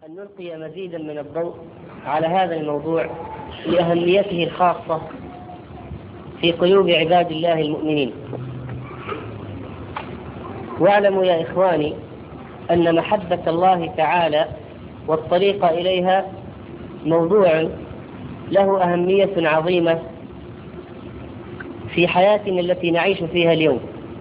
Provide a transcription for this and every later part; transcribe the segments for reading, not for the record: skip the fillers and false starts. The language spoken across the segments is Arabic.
أن نلقي مزيدا من الضوء على هذا الموضوع لأهميته الخاصة في قلوب عباد الله المؤمنين. واعلموا يا إخواني أن محبة الله تعالى والطريق إليها موضوع له أهمية عظيمة في حياتنا التي نعيش فيها اليوم.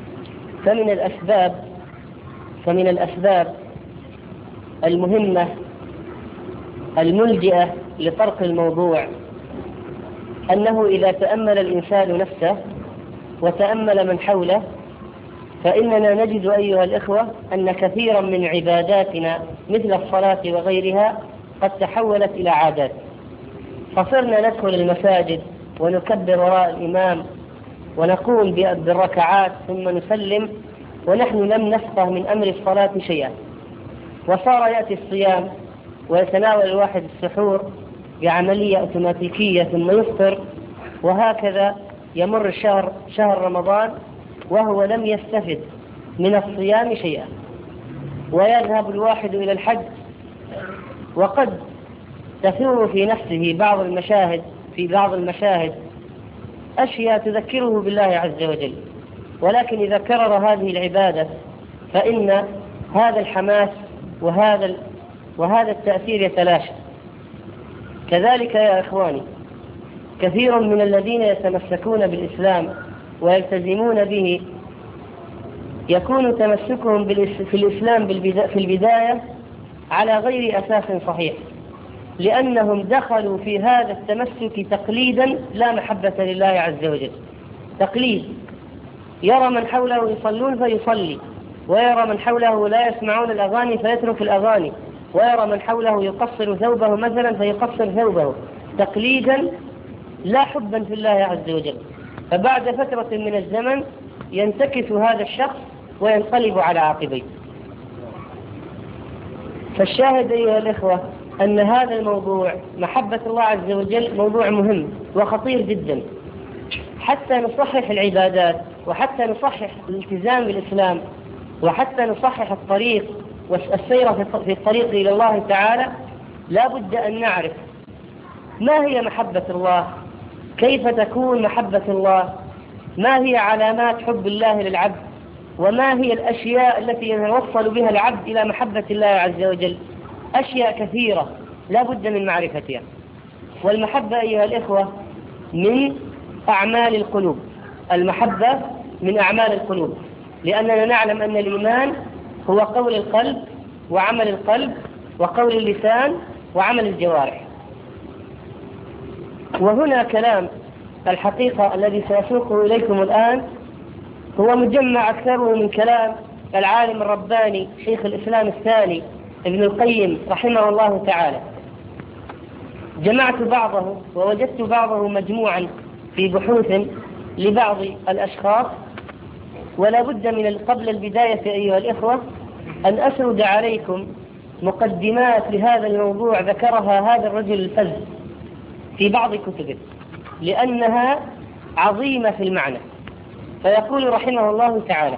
فمن الأسباب المهمة الملجئة لطرق الموضوع أنه إذا تأمل الإنسان نفسه وتأمل من حوله فإننا نجد أيها الإخوة أن كثيرا من عباداتنا مثل الصلاة وغيرها قد تحولت إلى عادات، فصرنا ندخل المساجد ونكبر وراء الإمام ونقوم بالركعات ثم نسلم ونحن لم نفقه من أمر الصلاة شيئا، وصار يأتي الصيام ويتناول الواحد السحور بعملية أوتوماتيكية ثم يفطر، وهكذا يمر شهر رمضان وهو لم يستفد من الصيام شيئا. ويذهب الواحد إلى الحج وقد تثور في نفسه في بعض المشاهد أشياء تذكره بالله عز وجل، ولكن إذا كرر هذه العبادة فإن هذا الحماس وهذا التأثير يتلاشى. كذلك يا إخواني كثير من الذين يتمسكون بالإسلام ويلتزمون به يكون تمسكهم في الإسلام في البداية على غير أساس صحيح، لأنهم دخلوا في هذا التمسك تقليدا لا محبة لله عز وجل. تقليد، يرى من حوله يصلون فيصلي، ويرى من حوله لا يسمعون الأغاني فيترك الأغاني، ويرى من حوله يقصر ثوبه مثلا فيقصر ثوبه، تقليدا لا حبا في الله عز وجل. فبعد فترة من الزمن ينتكس هذا الشخص وينقلب على عاقبيه. فالشاهد أيها الإخوة أن هذا الموضوع محبة الله عز وجل موضوع مهم وخطير جدا، حتى نصحح العبادات وحتى نصحح الالتزام بالإسلام وحتى نصحح الطريق والسير في الطريق إلى الله تعالى. لا بد أن نعرف ما هي محبة الله، كيف تكون محبة الله، ما هي علامات حب الله للعبد، وما هي الأشياء التي يتوصل بها العبد إلى محبة الله عز وجل. أشياء كثيرة لا بد من معرفتها. والمحبة أيها الإخوة من أعمال القلوب، المحبة من أعمال القلوب، لأننا نعلم أن الإيمان هو قول القلب وعمل القلب وقول اللسان وعمل الجوارح. وهنا كلام الحقيقة الذي سأسوقه إليكم الآن هو مجمع أكثره من كلام العالم الرباني شيخ الإسلام الثاني ابن القيم رحمه الله تعالى. جمعت بعضه ووجدت بعضه مجموعا في بحوث لبعض الأشخاص، ولا بد من قبل البداية أيها الإخوة أن أسرد عليكم مقدمات لهذا الموضوع ذكرها هذا الرجل الفذ في بعض كتبه لأنها عظيمة في المعنى. فيقول رحمه الله تعالى: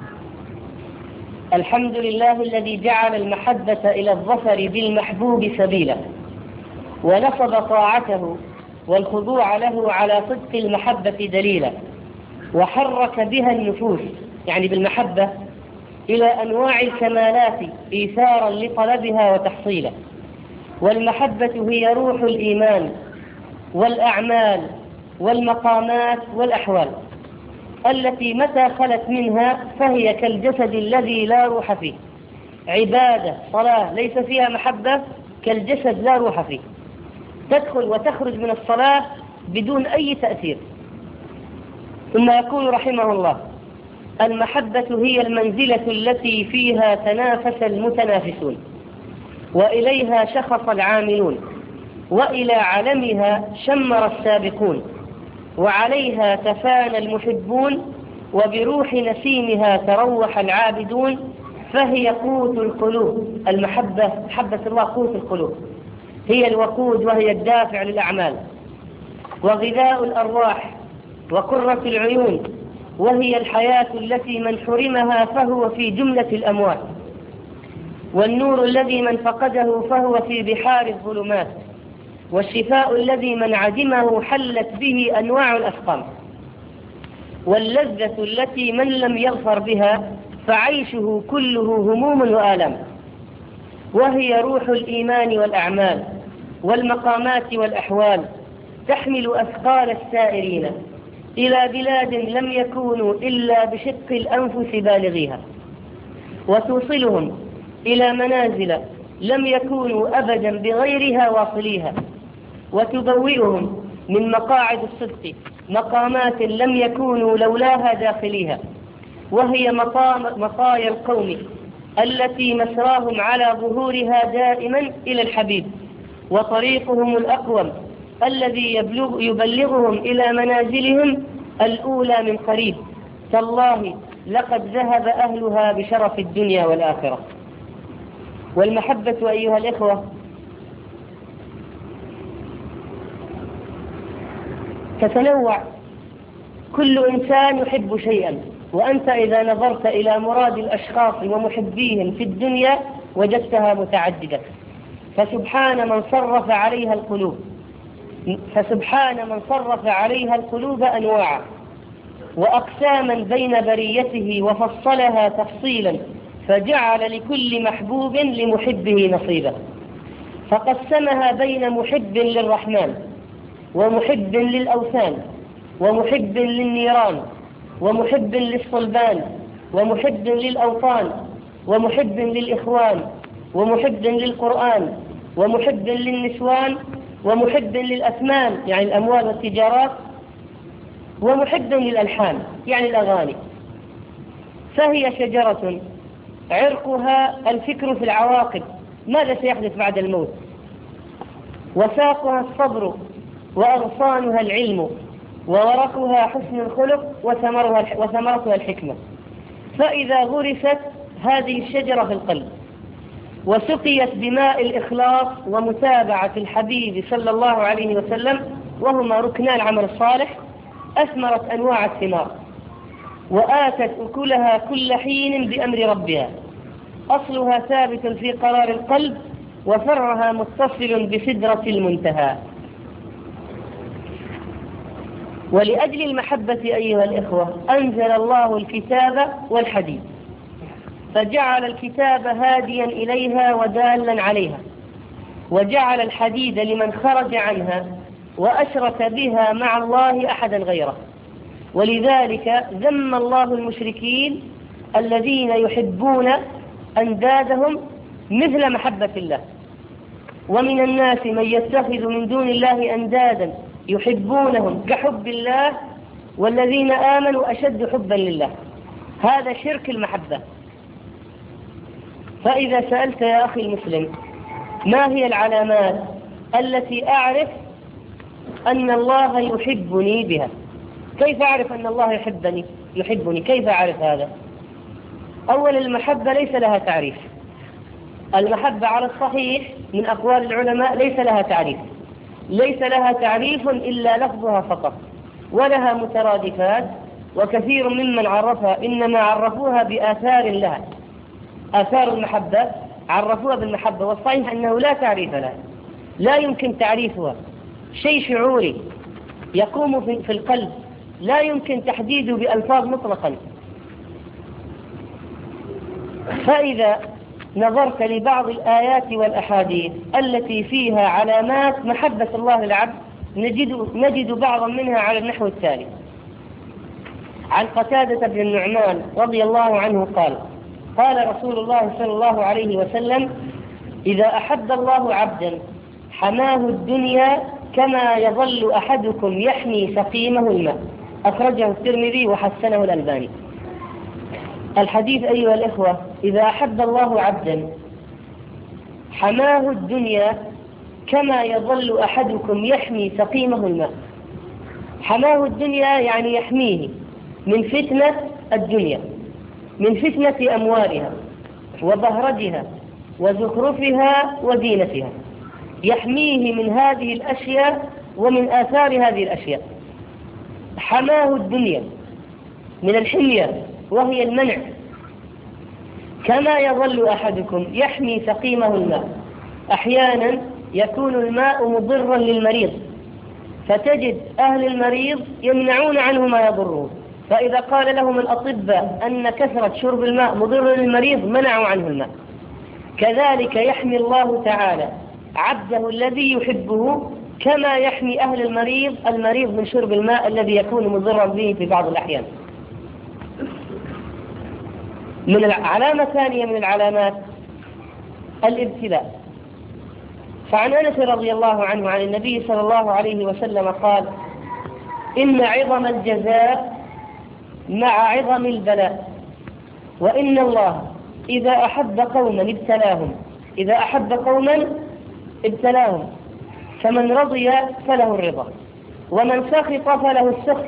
الحمد لله الذي جعل المحبة إلى الظفر بالمحبوب سبيلا، ونصب طاعته والخضوع له على صدق المحبة دليلا، وحرك بها النفوس يعني بالمحبة إلى أنواع الكمالات إيثارا لطلبها وتحصيلا. والمحبة هي روح الإيمان والأعمال والمقامات والأحوال التي متى خلت منها فهي كالجسد الذي لا روح فيه. عبادة صلاة ليس فيها محبة كالجسد لا روح فيه، تدخل وتخرج من الصلاة بدون أي تأثير. ثم يقول رحمه الله: المحبة هي المنزلة التي فيها تنافس المتنافسون، وإليها شخص العاملون، وإلى علمها شمر السابقون، وعليها تفانى المحبون، وبروح نسيمها تروح العابدون، فهي قوت القلوب. المحبة محبة الله قوت القلوب، هي الوقود وهي الدافع للأعمال، وغذاء الأرواح وقرة العيون، وهي الحياة التي من حرمها فهو في جملة الأموات. والنور الذي من فقده فهو في بحار الظلمات، والشفاء الذي من عدمه حلت به أنواع الأسقام، واللذة التي من لم يظفر بها فعيشه كله هموم وآلام، وهي روح الإيمان والأعمال والمقامات والأحوال، تحمل أثقال السائرين إلى بلاد لم يكونوا إلا بشق الأنفس بالغيها، وتوصلهم إلى منازل لم يكونوا أبدا بغيرها واصليها، وتبوئهم من مقاعد الصدق مقامات لم يكونوا لولاها داخليها، وهي مطايا القوم التي مسراهم على ظهورها دائما إلى الحبيب، وطريقهم الأقوم الذي يبلغهم إلى منازلهم الأولى من قريب. تالله لقد ذهب أهلها بشرف الدنيا والآخرة. والمحبة أيها الإخوة تتنوع، كل إنسان يحب شيئا، وأنت إذا نظرت إلى مراد الأشخاص ومحبيهم في الدنيا وجدتها متعددة، فسبحان من صرف عليها القلوب أنواعا وأقساما بين بريته، وفصلها تفصيلا، فجعل لكل محبوب لمحبه نصيبا، فقسمها بين محب للرحمن ومحب للأوثان ومحب للنيران ومحب للصلبان ومحب للأوطان ومحب للإخوان ومحب للقرآن ومحب للنسوان ومحب للأثمان يعني الأموال والتجارات ومحب للألحان يعني الأغاني. فهي شجرة عرقها الفكر في العواقب، ماذا سيحدث بعد الموت، وساقها الصبر، وأغصانها العلم، وورقها حسن الخلق، وثمرتها الحكمة. فإذا غرست هذه الشجرة في القلب وسقيت بماء الإخلاص ومتابعة الحبيب صلى الله عليه وسلم، وهما ركنا العمل الصالح، أثمرت أنواع الثمار وآتت أكلها كل حين بأمر ربها، أصلها ثابت في قرار القلب، وفرعها متصل بسدرة المنتهى. ولأجل المحبة أيها الإخوة أنزل الله الكتاب والحديث، فجعل الكتاب هاديا إليها ودالا عليها، وجعل الحديد لمن خرج عنها وأشرك بها مع الله أحدا غيره. ولذلك ذم الله المشركين الذين يحبون أندادهم مثل محبة الله. ومن الناس من يتخذ من دون الله أندادا يحبونهم كحب الله والذين آمنوا أشد حبا لله، هذا شرك المحبة. فإذا سألت يا أخي المسلم ما هي العلامات التي أعرف أن الله يحبني بها، كيف أعرف أن الله يحبني، كيف أعرف هذا؟ أولا المحبة ليس لها تعريف، المحبة على الصحيح من أقوال العلماء ليس لها تعريف إلا لفظها فقط، ولها مترادفات، وكثير ممن عرفها إنما عرفوها بآثار لها، آثار المحبة عرفوها بالمحبة، والصحيح أنه لا تعريف لها، لا يمكن تعريفها، شيء شعوري يقوم في القلب، لا يمكن تحديده بألفاظ مطلقا. فإذا نظرت لبعض الآيات والأحاديث التي فيها علامات محبة الله للعبد نجد بعضا منها على النحو التالي: عن قتادة بن النعمان رضي الله عنه قال: قال رسول الله صلى الله عليه وسلم: إذا أحب الله عبدا حماه الدنيا كما يظل أحدكم يحمي سقيمه الماء، أخرجه الترمذي وحسنه الألباني. الحديث أيها الإخوة: إذا أحب الله عبدا حماه الدنيا كما يظل أحدكم يحمي سقيمه الماء. حماه الدنيا يعني يحميه من فتنة الدنيا، من فتنة أموالها وبهرجها وزخرفها وزينتها، يحميه من هذه الأشياء ومن آثار هذه الأشياء. حماه الدنيا من الحمية وهي المنع، كما يظل أحدكم يحمي سقيمه الماء. أحيانا يكون الماء مضرا للمريض، فتجد أهل المريض يمنعون عنه ما يضره، فإذا قال لهم الأطباء أن كثرة شرب الماء مضر للمريض منعوا عنه الماء. كذلك يحمي الله تعالى عبده الذي يحبه كما يحمي أهل المريض من شرب الماء الذي يكون مضرا به في بعض الأحيان. من علامة ثانية من العلامات الابتلاء. فعن أنس رضي الله عنه عن النبي صلى الله عليه وسلم قال: إن عظم الجزاء مع عظم البلاء، وإن الله إذا أحب قوما ابتلاهم، فمن رضي فله الرضا، ومن سخط فله السخط.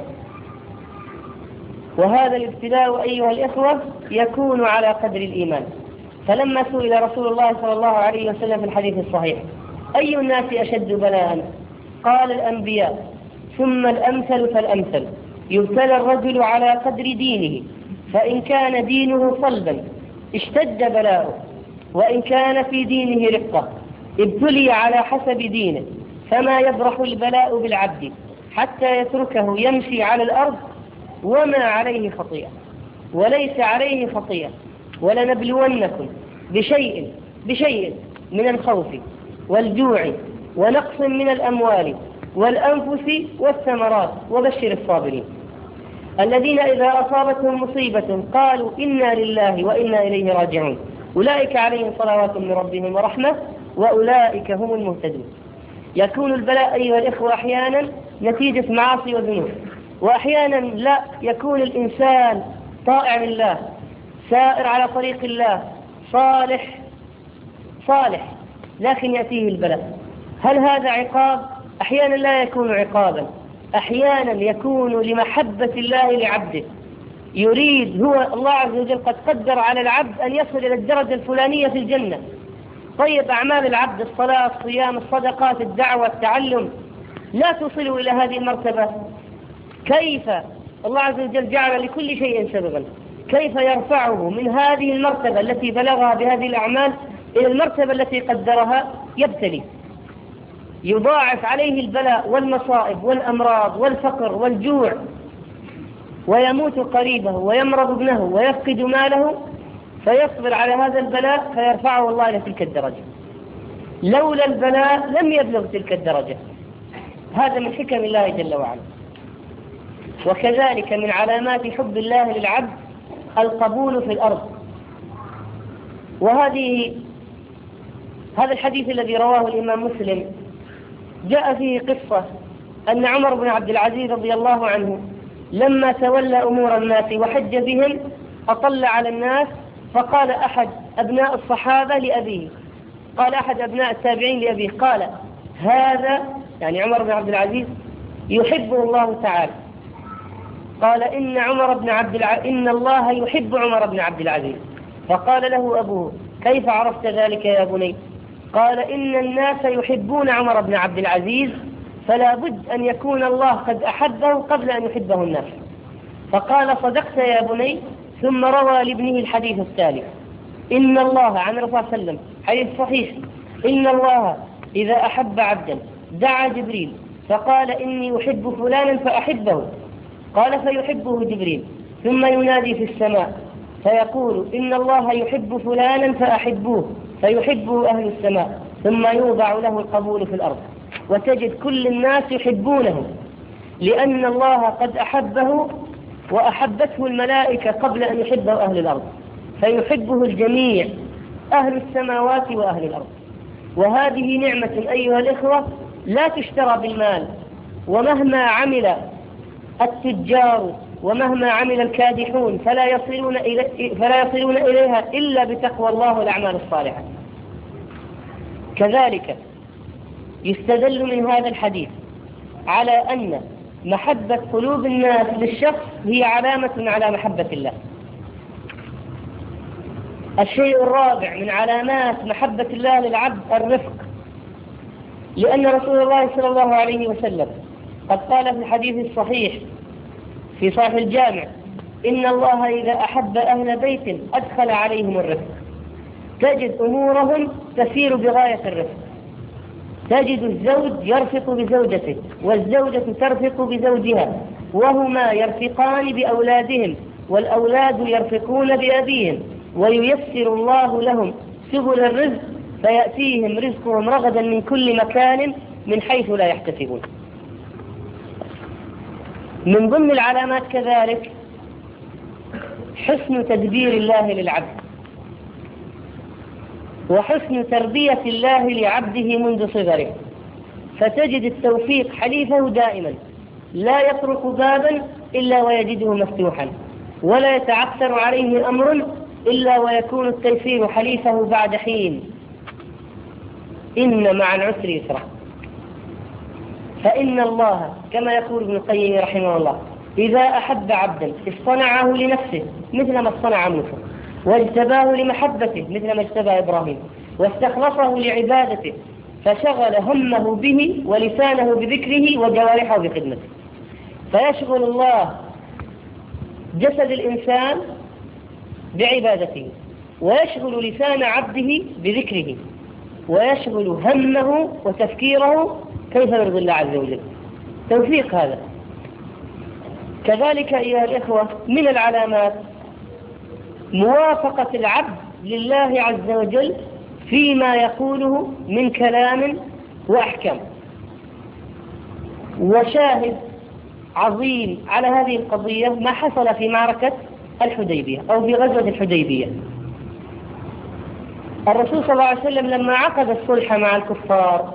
وهذا الابتلاء أيها الإخوة يكون على قدر الإيمان. فلما سئل رسول الله صلى الله عليه وسلم في الحديث الصحيح: أي الناس أشد بلاء؟ قال: الأنبياء، ثم الأمثل فالأمثل، يبتلى الرجل على قدر دينه، فإن كان دينه صلبا اشتد بلاؤه، وإن كان في دينه رقة ابتلي على حسب دينه، فما يبرح البلاء بالعبد حتى يتركه يمشي على الأرض وما عليه خطيئة وليس عليه خطيئة. ولنبلونكم بشيء من الخوف والجوع ونقص من الأموال والأنفس والثمرات وبشر الصابرين الذين إذا أصابتهم مصيبة قالوا إنا لله وإنا إليه راجعون، أولئك عليهم صلوات من ربهم ورحمة وأولئك هم المهتدون. يكون البلاء أيها الإخوة أحيانا نتيجة معاصي وذنوب، وأحيانا لا، يكون الإنسان طائع لله، سائر على طريق الله، صالح، لكن يأتيه البلاء. هل هذا عقاب؟ أحيانا لا يكون عقابا، أحيانا يكون لمحبة الله لعبده، يريد هو الله عز وجل قد قدر على العبد أن يصل إلى الدرجة الفلانية في الجنة. طيب، أعمال العبد الصلاة، الصيام، الصدقات، الدعوة، التعلم لا تصل إلى هذه المرتبة. كيف الله عز وجل جعل لكل شيء سببا؟ كيف يرفعه من هذه المرتبة التي بلغها بهذه الأعمال إلى المرتبة التي قدرها؟ يبتلي، يضاعف عليه البلاء والمصائب والأمراض والفقر والجوع، ويموت قريبه ويمرض ابنه ويفقد ماله، فيصبر على هذا البلاء فيرفعه الله إلى تلك الدرجة. لولا البلاء لم يبلغ تلك الدرجة. هذا من حكم الله جل وعلا. وكذلك من علامات حب الله للعبد القبول في الأرض. هذا الحديث الذي رواه الإمام مسلم جاء فيه قصة أن عمر بن عبد العزيز رضي الله عنه لما تولى أمور الناس وحج بهم أطل على الناس، فقال أحد أبناء الصحابة لأبيه، قال أحد أبناء التابعين لأبيه، قال: هذا يعني عمر بن عبد العزيز يحبه الله تعالى. قال: إن الله يحب عمر بن عبد العزيز. فقال له أبوه: كيف عرفت ذلك يا بني؟ قال: إن الناس يحبون عمر بن عبد العزيز، فلا بد أن يكون الله قد أحبه قبل أن يحبه الناس. فقال: صدقت يا بني. ثم روى لابنه الحديث التالي: إن الله عن الرسول صلى الله عليه وسلم، حديث صحيح: إن الله إذا أحب عبدا دعا جبريل فقال: إني أحب فلانا فأحبه. قال: فيحبه جبريل، ثم ينادي في السماء فيقول: إن الله يحب فلانا فأحبوه، فيحبه أهل السماء، ثم يوضع له القبول في الأرض، وتجد كل الناس يحبونه لأن الله قد أحبه وأحبته الملائكة قبل أن يحبه أهل الأرض، فيحبه الجميع، أهل السماوات وأهل الأرض. وهذه نعمة أيها الإخوة لا تشترى بالمال، ومهما عمل التجار ومهما عمل الكادحون فلا يصلون إليها إلا بتقوى الله والأعمال الصالحة. كذلك يستدل من هذا الحديث على أن محبة قلوب الناس للشخص هي علامة على محبة الله. الشيء الرابع من علامات محبة الله للعبد الرفق، لأن رسول الله صلى الله عليه وسلم قد قال في الحديث الصحيح في صحيح الجامع: إن الله إذا أحب أهل بيت أدخل عليهم الرفق، تجد أمورهم تسير بغاية الرفق، تجد الزوج يرفق بزوجته والزوجة ترفق بزوجها، وهما يرفقان بأولادهم والأولاد يرفقون بأبيهم، وييسر الله لهم سبل الرزق فيأتيهم رزقهم رغدا من كل مكان من حيث لا يحتسبون. من ضمن العلامات كذلك حسن تدبير الله للعبد وحسن تربية الله لعبده منذ صغره، فتجد التوفيق حليفه دائما، لا يطرق بابا إلا ويجده مفتوحا، ولا يتعثر عليه أمر إلا ويكون التيسير حليفه بعد حين. إن مع العسر يسرا، فإن الله كما يقول ابن القيم رحمه الله إذا أحب عبدا اصطنعه لنفسه مثل ما اصطنع موسى، واجتباه لمحبته مثل ما اجتبى إبراهيم، واستخلصه لعبادته فشغل همه به ولسانه بذكره وجوارحه بخدمته. فيشغل الله جسد الإنسان بعبادته، ويشغل لسان عبده بذكره، ويشغل همه وتفكيره كيف يرضي الله عز وجل. توفيق هذا. كذلك أيها الإخوة من العلامات موافقة العبد لله عز وجل فيما يقوله من كلام وأحكام. وشاهد عظيم على هذه القضية ما حصل في معركة الحديبية أو في غزوة الحديبية. الرسول صلى الله عليه وسلم لما عقد الصلح مع الكفار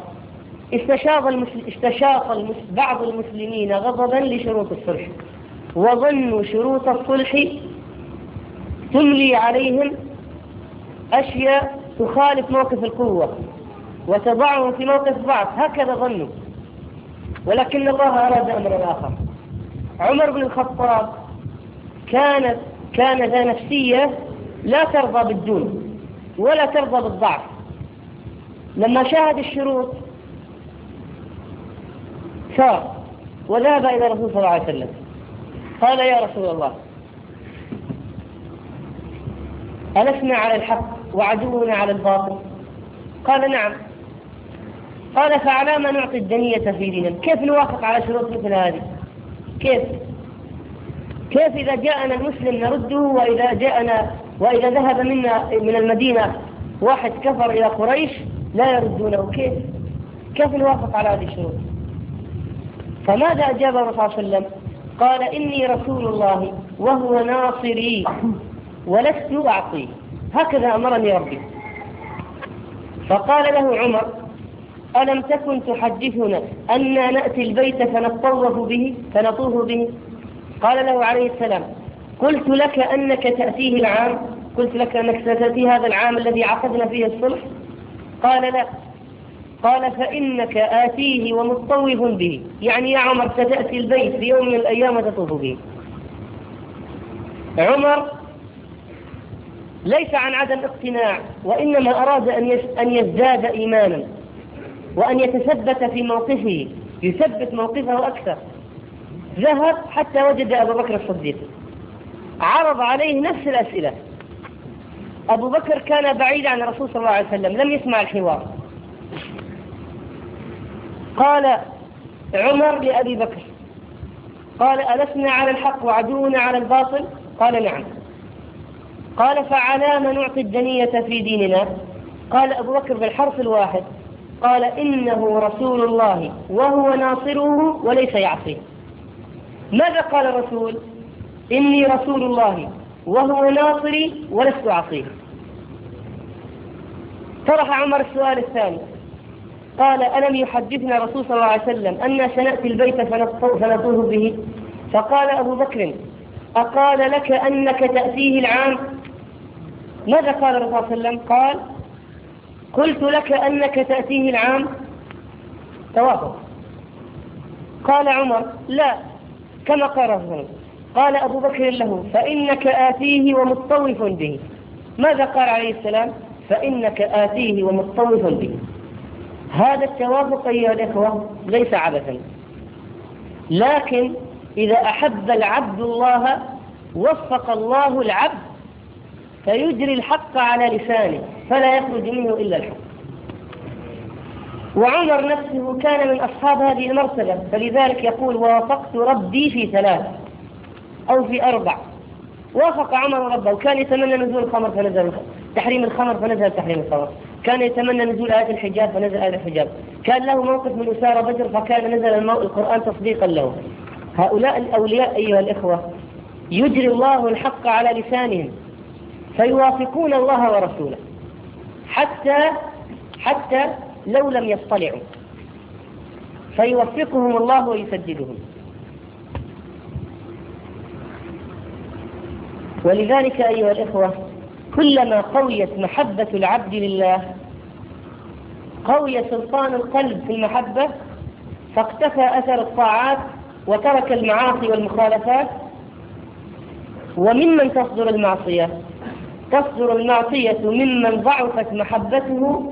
استشاط بعض المسلمين غضبا لشروط الصلح، وظنوا شروط الصلح تملي عليهم أشياء تخالف موقف القوة وتضعهم في موقف ضعف، هكذا ظنوا. ولكن الله أراد أمرا آخر. عمر بن الخطاب كان ذا نفسية لا ترضى بالدون ولا ترضى بالضعف. لما شاهد الشروط سار وذهب إلى الرسول صلى الله عليه وسلم قال يا رسول الله ألسنا على الحق وعدونا على الباطل؟ قال نعم. قال فعلى ما نعطي الدنية في ديننا؟ كيف نوافق على شروط مثل هذه؟ كيف إذا جاءنا المسلم نرده، وإذا ذهب منا من المدينة واحد كفر إلى قريش لا يردونه؟ كيف نوافق على هذه الشروط؟ فماذا أجاب الرسول صلى الله عليه وسلم؟ قال إني رسول الله وهو ناصري ولست أعطيه، هكذا أمرني ربي. فقال له عمر ألم تكن تحدثنا أننا نأتي البيت فنطوف به؟ قال له عليه السلام قلت لك أنك تأتيه العام؟ قلت لك أنك ستأتي هذا العام الذي عقدنا فيه الصلح؟ قال لا. قال فإنك آتيه ومطوف به، يعني يا عمر ستأتي البيت في يوم من الأيام وتطوف به. عمر ليس عن عدم اقتناع، وإنما أراد أن يزداد إيمانا وأن يتثبت في موقفه، يثبت موقفه أكثر. ذهب حتى وجد أبو بكر الصديق، عرض عليه نفس الأسئلة. أبو بكر كان بعيد عن الرسول صلى الله عليه وسلم، لم يسمع الحوار. قال عمر لأبي بكر قال ألسنا على الحق وعدونا على الباطل؟ قال نعم. قال فعلى ما نعطي الدنية في ديننا؟ قال أبو بكر بالحرف الواحد قال إنه رسول الله وهو ناصره وليس يعصيه. ماذا قال الرسول؟ إني رسول الله وهو ناصري ولست أعصيه. طرح عمر السؤال الثاني قال ألم يحدثنا الرسول صلى الله عليه وسلم أن سنأتي البيت فنطوف به؟ فقال أبو بكر أقال لك أنك تأتيه العام؟ ماذا قال الرسول صلى الله عليه وسلم؟ قال قلت لك أنك تأتيه العام. توافق. قال عمر لا كما قال الرسول. قال أبو بكر له فإنك آتيه ومطوف به. ماذا قال عليه السلام؟ فإنك آتيه ومطوف به. هذا التوافق أيها الإخوة ليس عبثا، لكن إذا أحب العبد الله وفق الله العبد فيجري الحق على لسانه فلا يخرج منه إلا الحق. وعمر نفسه كان من أصحاب هذه المرتبة، فلذلك يقول وافقت ربي في 3 أو في 4. وافق عمر ربه، وكان يتمنى نزول الخمر فنزل تحريم الخمر فنزل تحريم الخمر، كان يتمنى نزول آية الحجاب فنزل آية الحجاب، كان له موقف من أسارة بدر فكان نزل القرآن تصديقا له. هؤلاء الأولياء أيها الإخوة يجري الله الحق على لسانهم فيوافقون الله ورسوله حتى لو لم يصطلعوا، فيوفقهم الله ويسددهم. ولذلك أيها الإخوة كلما قويت محبة العبد لله قوي سلطان القلب في المحبة، فاقتفى أثر الطاعات وترك المعاصي والمخالفات. وممن تصدر المعصية ممن ضعفت محبته.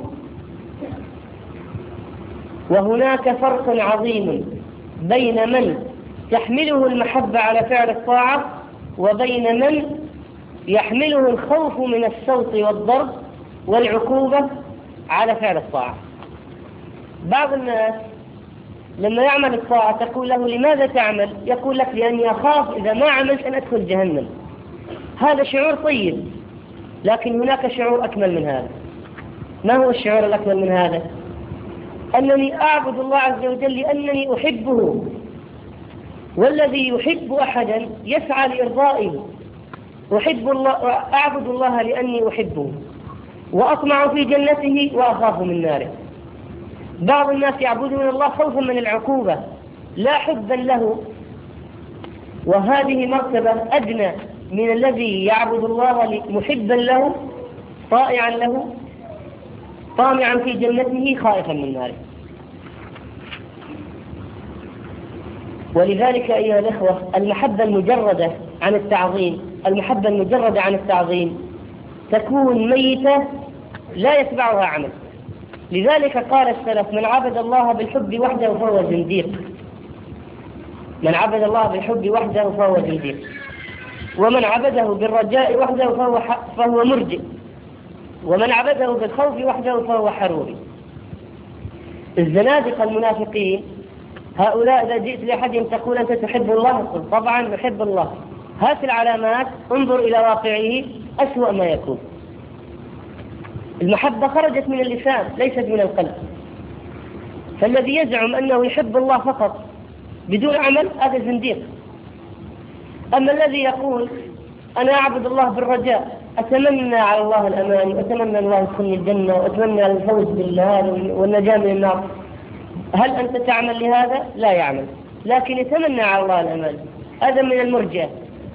وهناك فرق عظيم بين من تحمله المحبة على فعل الطاعة وبين من يحمله الخوف من السوط والضرب والعقوبة على فعل الطاعة. بعض الناس لما يعمل الطاعة تقول له لماذا تعمل؟ يقول لك لأني أخاف إذا ما عملت أن أدخل جهنم. هذا شعور طيب، لكن هناك شعور أكمل من هذا. ما هو الشعور الأكمل من هذا؟ أنني أعبد الله عز وجل لأنني أحبه، والذي يحب أحدا يسعى لإرضائه. أعبد الله لأني أحبه وأطمع في جنته وأخاف من ناره. بعض الناس يعبدون الله خوفا من العقوبة لا حبا له، وهذه مرتبة أدنى من الذي يعبد الله محبا له طائعا له طامعا في جنته خائفا من ناره. ولذلك أيها الأخوة المحبة المجردة عن التعظيم تكون ميتة لا يتبعها عمل. لذلك قال السلف من عبد الله بالحب وحده فهو زنديق. من عبد الله بالحب وحده فهو زنديق، ومن عبده بالرجاء وحده فهو مرجئ، ومن عبده بالخوف وحده فهو حروري. الزنادقة المنافقين هؤلاء إذا جئت لأحدهم تقول أنت تحب الله؟ قل طبعا نحب الله. هات العلامات، انظر إلى واقعه أسوأ ما يكون. المحبة خرجت من اللسان ليست من القلب. فالذي يزعم أنه يحب الله فقط بدون عمل هذا زنديق. أما الذي يقول أنا أعبد الله بالرجاء، أتمنى على الله الأمان، وأتمنى الله يدخلني الجنة، وأتمنى الفوز بالله والنجاة من النار، هل أنت تعمل لهذا؟ لا يعمل، لكن يتمنى على الله الأمان. هذا من المرجئة.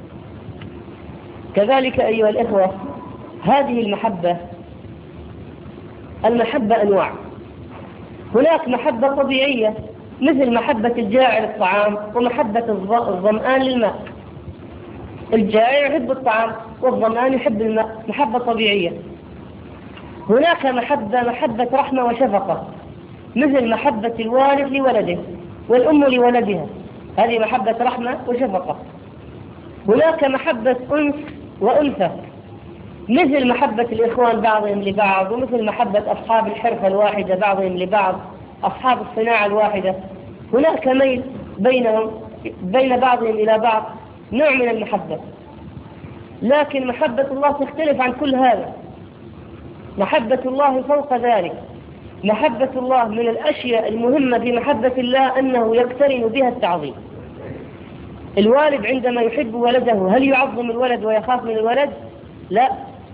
كذلك أيها الإخوة هذه المحبة أنواع. هناك محبة طبيعية مثل محبة الجائع للطعام ومحبة الظمآن للماء. الجائع يحب الطعام والظمآن يحب الماء، محبة طبيعية. هناك محبة رحمة وشفقة مثل محبة الوالد لولده والأم لولدها، هذه محبة رحمة وشفقة. هناك محبة أنس وألفة مثل محبة الإخوان بعضهم لبعض، ومثل محبة أصحاب الحرفة الواحدة بعضهم لبعض، أصحاب الصناعة الواحدة. هناك ميل بين بعضهم إلى بعض، نوع من المحبة. لكن محبة الله تختلف عن كل هذا. محبة الله فوق ذلك. محبة الله من الأشياء المهمة في محبة الله أنه يقترن بها التعظيم. الوالد عندما يحب ولده هل يعظم الولد ويخاف من الولد؟ لا.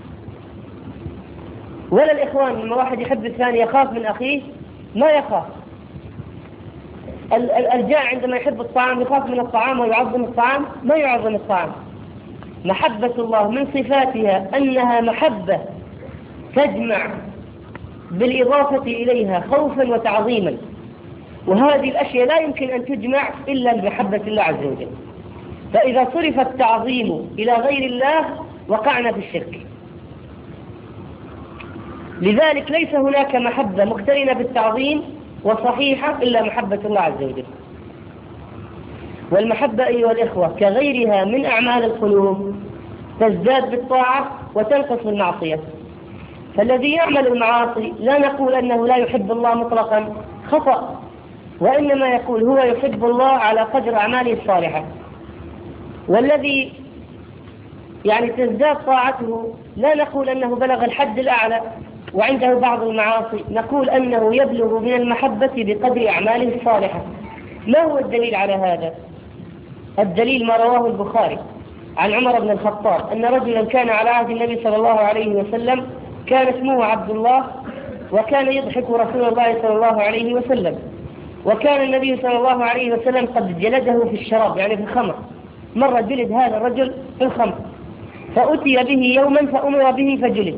ولا الإخوان لما واحد يحب الثاني يخاف من أخيه؟ ما يخاف. الجائع عندما يحب الطعام يخاف من الطعام ويعظم الطعام؟ ما يعظم الطعام. محبة الله من صفاتها أنها محبة تجمع بالإضافة إليها خوفا وتعظيما، وهذه الأشياء لا يمكن أن تجمع إلا بمحبة الله عز وجل. فإذا صرف التعظيم إلى غير الله وقعنا في الشرك. لذلك ليس هناك محبة مقترنة بالتعظيم وصحيحة إلا محبة الله عز وجل. والمحبة أيها الإخوة كغيرها من أعمال القلوب تزداد بالطاعة وتنقص بالمعصية. فالذي يعمل المعاصي لا نقول أنه لا يحب الله مطلقا، خطأ، وإنما يقول هو يحب الله على قدر أعماله الصالحة. والذي يعني تزداد طاعته لا نقول أنه بلغ الحد الأعلى وعنده بعض المعاصي، نقول أنه يبلغ من المحبة بقدر أعماله الصالحة. ما هو الدليل على هذا؟ الدليل ما رواه البخاري عن عمر بن الخطاب أن رجلا كان على عهد النبي صلى الله عليه وسلم كان اسمه عبد الله، وكان يضحك رسول الله صلى الله عليه وسلم، وكان النبي صلى الله عليه وسلم قد جلده في الشراب يعني في الخمر، مرة جلد هذا الرجل في الخمر، فأتي به يوما فأمر به فجلد.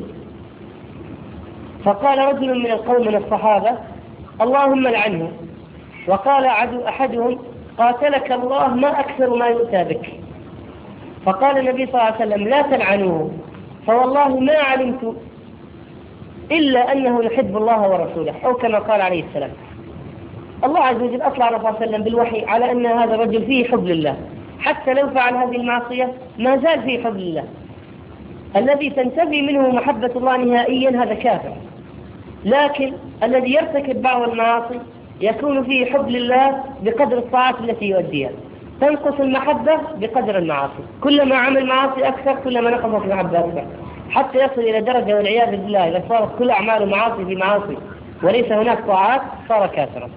فقال رجل من القوم من الصحابة اللهم لعنه، وقال أحدهم قاتلك الله ما أكثر ما يؤتى بك. فقال النبي صلى الله عليه وسلم لا تلعنوه، فوالله ما علمت إلا أنه يحب الله ورسوله، أو كما قال عليه السلام. الله عز وجل أطلع الرسول صلى الله عليه وسلم بالوحي على أن هذا الرجل فيه حب لله، حتى لو فعل هذه المعصية ما زال فيه حب لله. الذي تنتفي منه محبة الله نهائيا هذا كافر، لكن الذي يرتكب بعض المعاصي يكون فيه حب لله بقدر الطاعات التي يؤديها، تنقص المحبة بقدر المعاصي، كلما عمل معاصي أكثر كلما نقصت المحبة أكثر، حتى يصل إلى درجة والعياذ بالله إذا صارت كل أعماله معاصي في معاصي وليس هناك طاعات صار كافرا.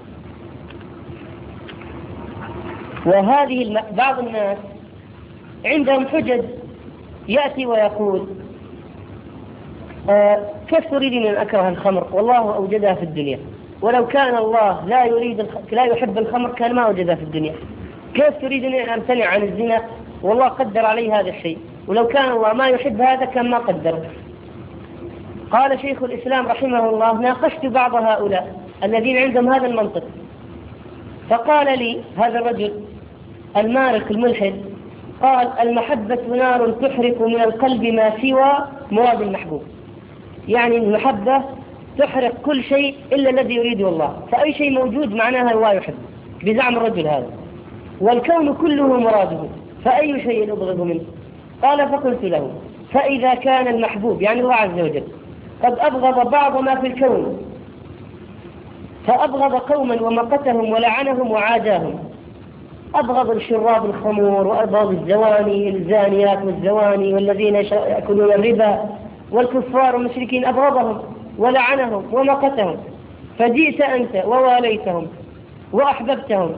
وهذه بعض الناس عندهم حجج، يأتي ويقول كيف تريدين أن أكره الخمر والله أوجدها في الدنيا، ولو كان الله لا يحب الخمر كان ما وجدها في الدنيا. كيف تريدين أن أمتنع عن الزنا والله قدر علي هذا الشيء، ولو كان الله ما يحب هذا كان ما قدره. قال شيخ الإسلام رحمه الله ناقشت بعض هؤلاء الذين عندهم هذا المنطق، فقال لي هذا الرجل المارق الملحد قال المحبة نار تحرق من القلب ما سوى مراد المحبوب، يعني المحبة تحرق كل شيء إلا الذي يريده الله، فأي شيء موجود معناها الله يحب بزعم الرجل هذا، والكون كله مراده، فأي شيء أبغض منه. قال فقلت له فإذا كان المحبوب يعني الله عز وجل قد أبغض بعض ما في الكون، فأبغض قوما ومقتهم ولعنهم وعاداهم، أبغض الشراب الخمور وأبغض الزواني الزانيات والزواني والذين يأكلون الربا والكفار والمشركين، أبغضهم ولعنهم ومقتهم، فجئت أنت وواليتهم وأحببتهم،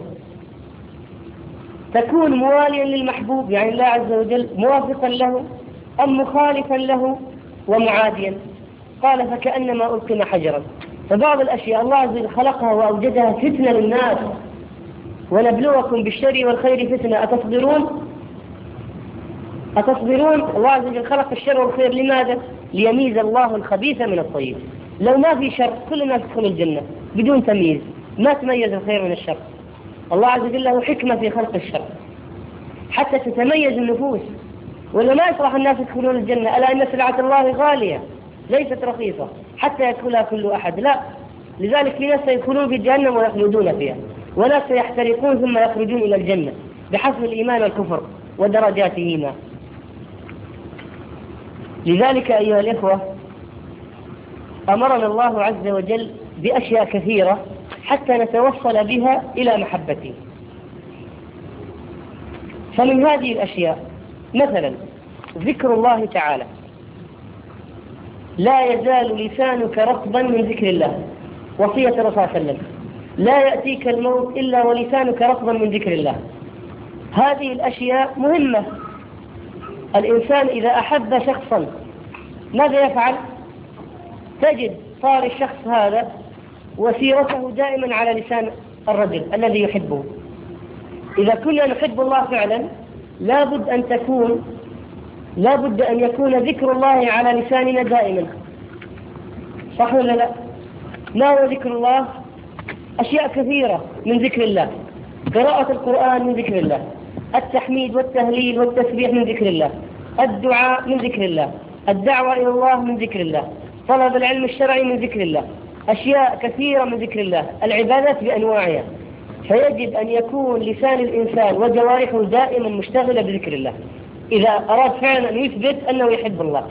تكون مواليا للمحبوب يعني الله عز وجل موافقا له أم مخالفا له ومعاديا؟ قال فكأنما ألقم حجرا. فبعض الأشياء الله عز وجل خلقها وأوجدها فتنة للناس، ونبلوكم بالشر والخير فتنة أتصبرون؟ الله عز وجل خلق الشر والخير لماذا؟ ليميز الله الخبيث من الطيب. لو ما في شر كل الناس تدخل الجنة بدون تمييز، ما تميز الخير من الشر. الله عز وجل له حكمة في خلق الشر حتى تتميز النفوس، ولا ما يصلح الناس يدخلون الجنة، ألا إن سلعة الله غالية ليست رخيصة حتى يدخلها كل أحد، لا. لذلك في ناس سيدخلون في جهنم ويخلدون فيها، وناس سيحترقون ثم يخرجون إلى الجنة بحسب الإيمان والكفر ودرجاتهما. لذلك أيها الإخوة أمرنا الله عز وجل بأشياء كثيرة حتى نتوصل بها إلى محبته. فمن هذه الأشياء مثلا ذكر الله تعالى، لا يزال لسانك رطبا من ذكر الله، وصية الرسول صلى الله عليه وسلم لا يأتيك الموت إلا ولسانك رطبا من ذكر الله. هذه الأشياء مهمة. الإنسان إذا أحب شخصا ماذا يفعل؟ تجد صار الشخص هذا وسيرته دائما على لسان الرجل الذي يحبه. إذا كنا نحب الله فعلا لابد أن يكون ذكر الله على لساننا دائما، صح ولا لا؟ ما هو ذكر الله؟ أشياء كثيرة من ذكر الله، قراءة القرآن من ذكر الله، التحميد والتهليل والتسبيح من ذكر الله، الدعاء من ذكر الله، الدعوة إلى الله من ذكر الله، طلب العلم الشرعي من ذكر الله، أشياء كثيرة من ذكر الله، العبادات بأنواعها. فيجب أن يكون لسان الإنسان وجوارحه دائما مشتغلة بذكر الله إذا أراد فعلا أن يثبت أنه يحب الله.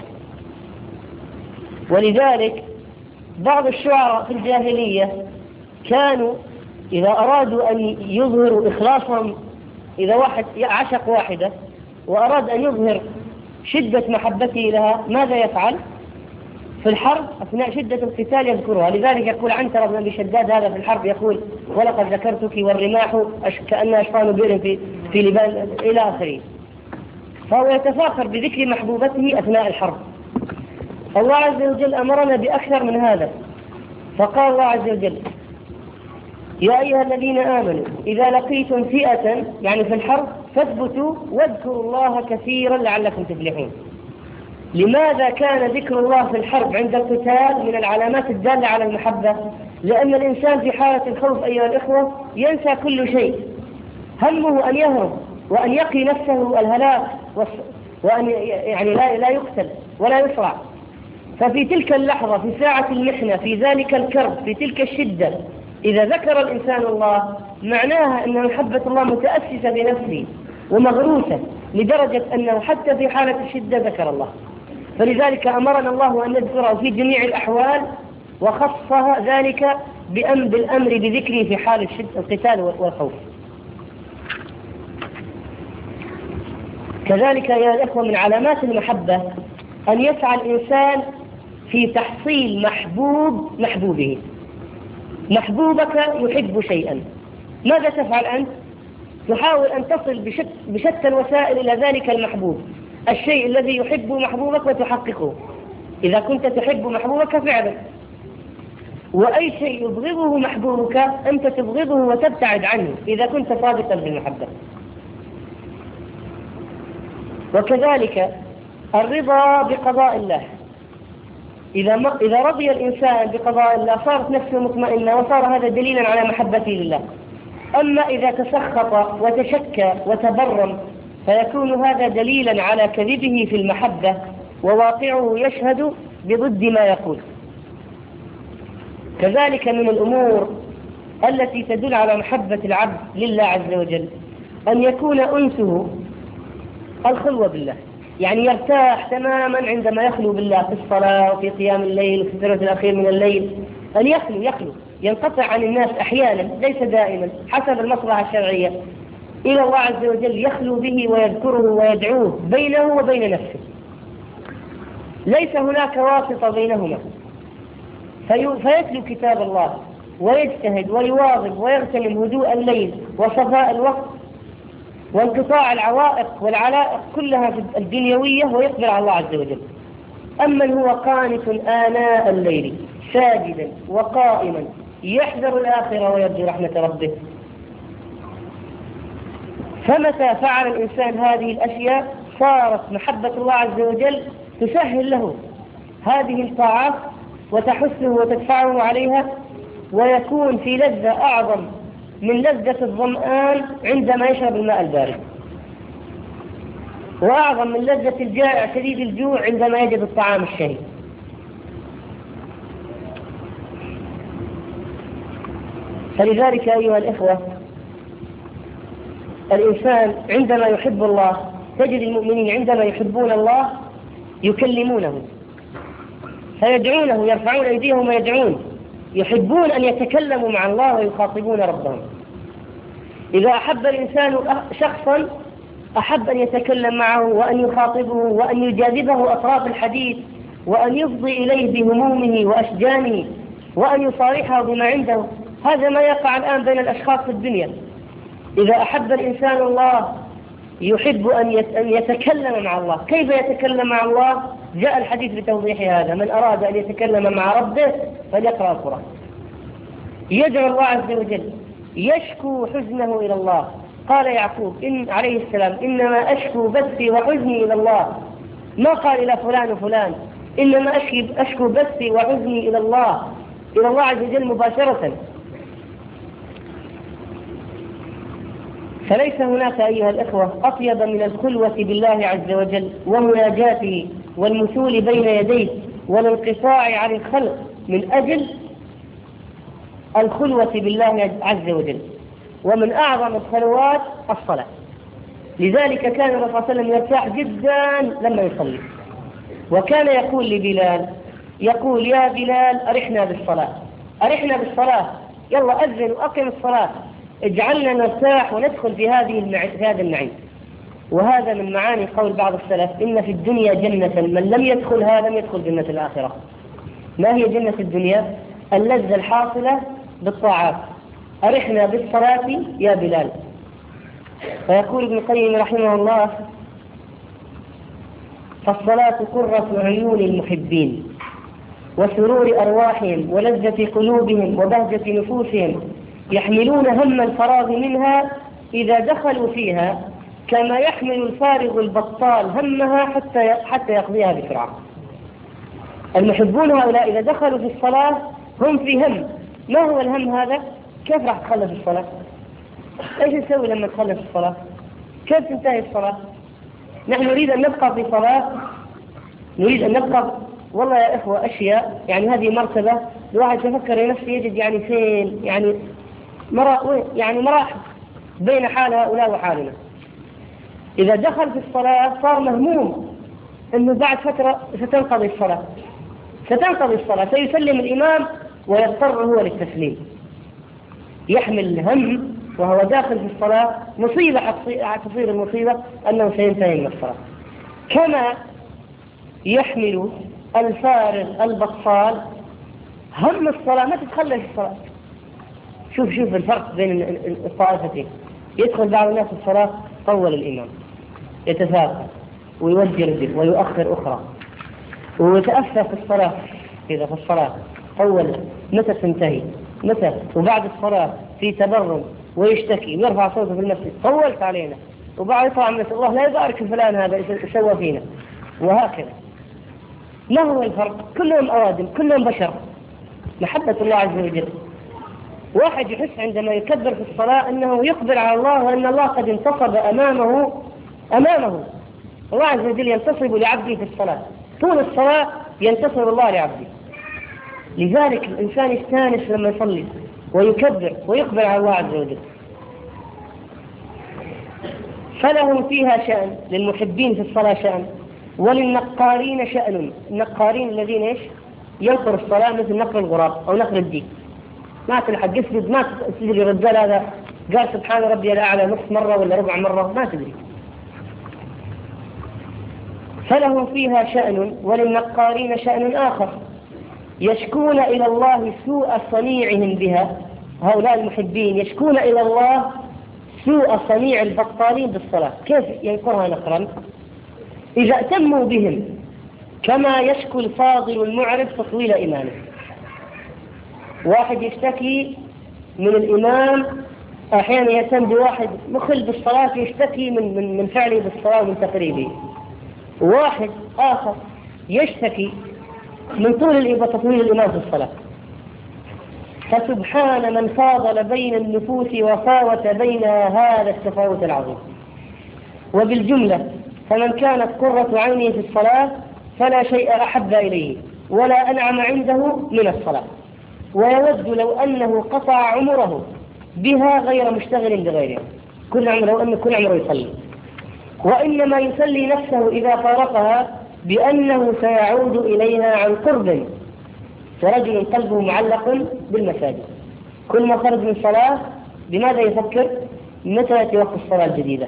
ولذلك بعض الشعراء في الجاهلية كانوا إذا أرادوا أن يظهروا إخلاصهم، إذا واحد عشق واحدة وأراد أن يظهر شدة محبته لها، ماذا يفعل؟ في الحرب أثناء شدة القتال يذكرها. لذلك يقول عنترة بن أبي شداد هذا في الحرب يقول: ولقد ذكرتك والرماح كأنها أشفان بئر في لبان إلى آخره. فهو يتفاخر بذكر محبوبته أثناء الحرب. الله عز وجل أمرنا بأكثر من هذا، فقال الله عز وجل: يا أيها الذين آمنوا إذا لقيتم فئة، يعني في الحرب، فاثبتوا واذكروا الله كثيرا لعلكم تفلحون. لماذا كان ذكر الله في الحرب عند القتال من العلامات الدالة على المحبة؟ لأن الإنسان في حالة الخوف أيها الإخوة ينسى كل شيء، همه أن يهرب وأن يقي نفسه الهلاك وأن يعني لا يقتل ولا يصرع. ففي تلك اللحظة، في ساعة المحنة، في ذلك الكرب، في تلك الشدة، إذا ذكر الإنسان الله معناها أن محبة الله متأسسة بنفسه ومغروسة لدرجة أنه حتى في حالة الشدة ذكر الله. فلذلك أمرنا الله أن نذكره في جميع الأحوال، وخصها ذلك بالأمر بذكره في حال القتال والخوف. كذلك يا الأخوة من علامات المحبة أن يسعى الإنسان في تحصيل محبوبه. محبوبك يحب شيئا، ماذا تفعل أنت؟ تحاول أن تصل بشتى الوسائل إلى ذلك المحبوب، الشيء الذي يحب محبوبك وتحققه إذا كنت تحب محبوبك فعلا. وأي شيء يبغضه محبوبك أنت تبغضه وتبتعد عنه إذا كنت صادقا بالمحبة. وكذلك الرضا بقضاء الله، إذا رضي الإنسان بقضاء الله صارت نفسه مطمئنة وصار هذا دليلا على محبته لله. أما إذا تسخط وتشكى وتبرم فيكون هذا دليلا على كذبه في المحبة، وواقعه يشهد بضد ما يقول. كذلك من الأمور التي تدل على محبة العبد لله عز وجل أن يكون أنسه الخلوة بالله، يعني يرتاح تماما عندما يخلو بالله في الصلاة وفي قيام الليل وفي الثلث الأخير من الليل، أن يخلو ينقطع عن الناس أحيانا ليس دائما حسب المصلحة الشرعية إلى الله عز وجل، يخلو به ويذكره ويدعوه بينه وبين نفسه، ليس هناك واسطة بينهما، فيتلو كتاب الله ويجتهد ويواظب ويغتنم هدوء الليل وصفاء الوقت وانقطاع العوائق والعلائق كلها الدنيوية ويقبل على الله عز وجل. أما هو قانت آناء الليل ساجدا وقائما يحذر الآخرة ويرجو رحمة ربه، فمتى فعل الإنسان هذه الأشياء صارت محبة الله عز وجل تسهل له هذه الطاعات وتحثه وتدفعه عليها، ويكون في لذة أعظم من لذة الظمآن عندما يشرب الماء البارد، وأعظم من لذة الجائع شديد الجوع عندما يجد الطعام الشهي. فلذلك أيها الإخوة الإنسان عندما يحب الله، تجد المؤمنين عندما يحبون الله يكلمونه فيدعونه، يرفعون أيديهم ويدعون، يحبون أن يتكلموا مع الله ويخاطبون ربهم. إذا أحب الإنسان شخصا أحب أن يتكلم معه وأن يخاطبه وأن يجاذبه أطراف الحديث وأن يفضي إليه بهمومه وأشجانه وأن يصارحه بما عنده. هذا ما يقع الآن بين الأشخاص في الدنيا. إذا أحب الإنسان الله يحب أن يتكلم مع الله. كيف يتكلم مع الله؟ جاء الحديث بتوضيح هذا: من أراد أن يتكلم مع ربه فليقرأ القرآن. يدعو الله عز وجل، يشكو حزنه إلى الله. قال يعقوب عليه السلام: إنما أشكو بثي وحزني إلى الله. ما قال إلى فلان وفلان، إنما أشكو بثي وحزني إلى الله عز وجل مباشرة. فليس هناك أيها الإخوة أطيب من الخلوة بالله عز وجل ومناجاته والمثول بين يديه والانقطاع عن الخلق من أجل الخلوة بالله عز وجل. ومن أعظم الخلوات الصلاة. لذلك كان الرسول صلى الله عليه وسلم يرتاح جدا لما يصلي، وكان يقول لبلال، يقول: يا بلال أرحنا بالصلاة، أرحنا بالصلاة، يلا أذن وأقم الصلاة، اجعلنا نرتاح وندخل في هذا النعيم. وهذا من معاني قول بعض السلف: إن في الدنيا جنة من لم يدخلها لم يدخل جنة الآخرة. ما هي جنة الدنيا؟ اللذة الحاصلة بالطاعات. أرحنا بالصلاة يا بلال. فيقول ابن القيم رحمه الله: فالصلاة قرة عيون المحبين وسرور أرواحهم ولذة قلوبهم وبهجة نفوسهم، يحملون هم الفراغ منها إذا دخلوا فيها كما يحمل الفارغ البطال همها حتى يقضيها بسرعة. المحبون هؤلاء إذا دخلوا في الصلاة هم في هم. ما هو الهم هذا؟ كيف راح تخلص الصلاة؟ ايش نسوي لما تخلص الصلاة؟ كيف تنتهي الصلاة؟ نحن نريد أن نبقى في صلاة، نريد أن نبقى. والله يا إخوة أشياء يعني هذه مرتبة الواحد يفكر نفسه يجد يعني فين يعني مراحل بين حال هؤلاء وحالنا. إذا دخل في الصلاة صار مهموم أنه بعد فترة ستنقضي الصلاة، سيسلم الإمام ويضطر هو للتسليم. يحمل الهم وهو داخل في الصلاة، مصيبة تصير المصيبة أنه سينتهي من الصلاة. كما يحمل الفارغ البطال هم الصلاة، ما تتخلى في الصلاة. شوف الفرق بين الطائفتين. يدخل بعض الناس في الصلاة طول الإمام، يتفاقم ويوجه رجل ويؤخر أخرى ويتأثر في الصلاة. إذا في الصلاة طول، متى تنتهي؟ متى؟ وبعد الصلاة في تبرم ويشتكي ويرفع صوته في المسجد: طولت علينا. وبعد يطلع من الله: لا يبارك فلان هذا سوى فينا. وهكذا. ما هو الفرق؟ كلهم أوادم، كلهم بشر. محبة الله عز وجل. واحد يحس عندما يكبر في الصلاة أنه يقبل على الله وأن الله قد انتصب أمامه. الله عز وجل ينتصب لعبده في الصلاة، طول الصلاة ينتصر الله لعبده. لذلك الإنسان يستانس لما يصلي ويكبر ويقبل على الله عز وجل. فلهم فيها شأن، للمحبين في الصلاة شأن، وللنقارين شأن. النقارين الذين ايش؟ ينقر الصلاة مثل نقر الغراب أو نقر الديك. ما تلحق يسجد، ما تدري الرجال هذا قال سبحان ربي الأعلى نصف مرة ولا ربع مرة، ما تدري. فلهم فيها شأن وللنقارين شأن آخر، يشكون إلى الله سوء صنيعهم بها. هؤلاء المحبين يشكون إلى الله سوء صنيع البطالين بالصلاة. كيف ينقرها نقرا؟ إذا اهتموا بهم كما يشكو الفاضل المعرض تطويل إمامه. واحد يشتكي من الإمام، أحيانا يهتم بواحد مخل بالصلاة يشتكي من فعله بالصلاة ومن تقريبه. واحد آخر يشتكي من تطويل الإمام في الصلاة. فسبحان من فاضل بين النفوس وفاوت بين هذا التفاوت العظيم. وبالجملة فمن كانت قرة عينه في الصلاة فلا شيء أحب إليه ولا أنعم عنده من الصلاة، ويود لو أنه قطع عمره بها غير مشتغل بغيرها. كل عمره يصلي، وإنما يسلي نفسه إذا فارقها بأنه سيعود إليها عن قرب، ورجل قلبه معلق بالمساجد. كل ما خرج من صلاة بماذا يفكر؟ متى يأتي وقت الصلاة الجديدة،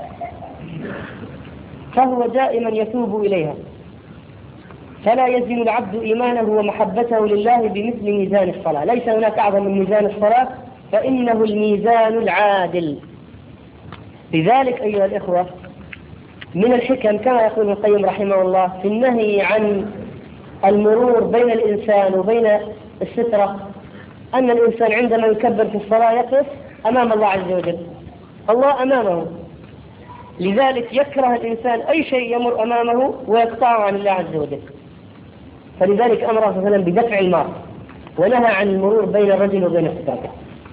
فهو دائما يتوب إليها. فلا يزن العبد إيمانه ومحبته لله بمثل ميزان الصلاة. ليس هناك أعظم من ميزان الصلاة، فإنه الميزان العادل. لذلك أيها الإخوة من الحكم كما يقول ابن القيم رحمه الله في النهي عن المرور بين الإنسان وبين السترة، أن الإنسان عندما يكبر في الصلاة يقف أمام الله عز وجل، الله أمامه. لذلك يكره الإنسان أي شيء يمر أمامه ويقطعه عن الله عز وجل. فلذلك أمر صلى الله عليه وسلم بدفع المار، ونهى عن المرور بين الرجل وبين السترة.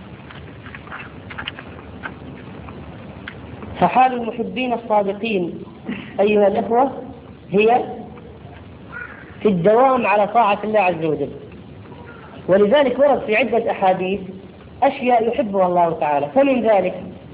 فحال المحبين الصادقين أيها الأخوة هي في الدوام على طاعة الله عز وجل. ولذلك ورد في عدة أحاديث أشياء يحبها الله تعالى. فمن ذلك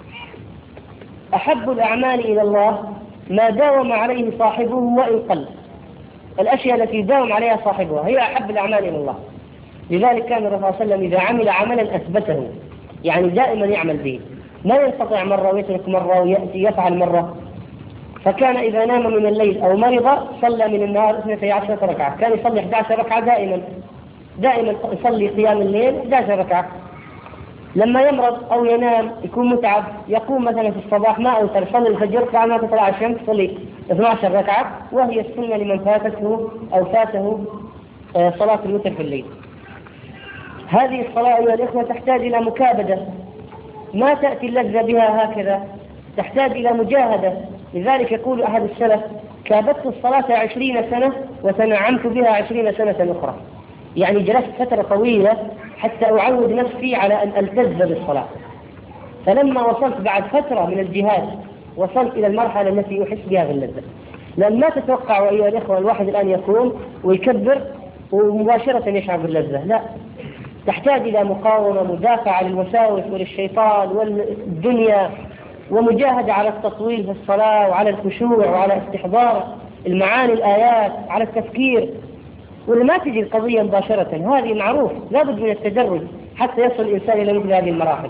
أحب الأعمال إلى الله ما داوم عليه صاحبه وإن قل. الأشياء التي داوم عليها صاحبها هي أحب الأعمال إلى الله. لذلك كان الرسول صلى الله عليه وسلم إذا عمل عملا أثبته، يعني دائما يعمل به، ما ينقطع مرة ويترك مرة ويأتي يفعل مرة. فكان إذا نام من الليل أو مرض صلى من النهار 12 ركعة، كان يصلي 11 ركعة دائما يصلي قيام الليل 11 ركعة. لما يمرض أو ينام يكون متعب يقوم مثلا في الصباح ما أوتر، يصلي الفجر بعد ما تطلع الشمس يصلي 12 ركعة، وهي السنة لمن فاتته أو فاته صلاة الوتر في الليل. هذه الصلاة أيها الإخوة تحتاج إلى مكابدة، ما تأتي اللذة بها هكذا، تحتاج إلى مجاهدة. لذلك يقول أحد السلف: كابدت الصلاة 20 سنة وتنعمت بها 20 سنة أخرى. يعني جلست فترة طويلة حتى أعود نفسي على أن ألتذ بالصلاة. فلما وصلت بعد فترة من الجهاد وصلت إلى المرحلة التي أحس بها باللذة. لأن ما تتوقع أيها الإخوة الواحد الآن يقوم ويكبر ومباشرة يشعر باللذة، لا، تحتاج إلى مقاومة، مدافعة للوساوس وللشيطان والدنيا، ومجاهدة على التطويل في الصلاة وعلى الخشوع وعلى استحضار المعاني الآيات، على التفكير. وما تجي القضية مباشرة، هذه معروف، لا بد من التدرج حتى يصل الإنسان إلى مثل هذه المراحل.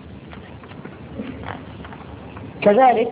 كذلك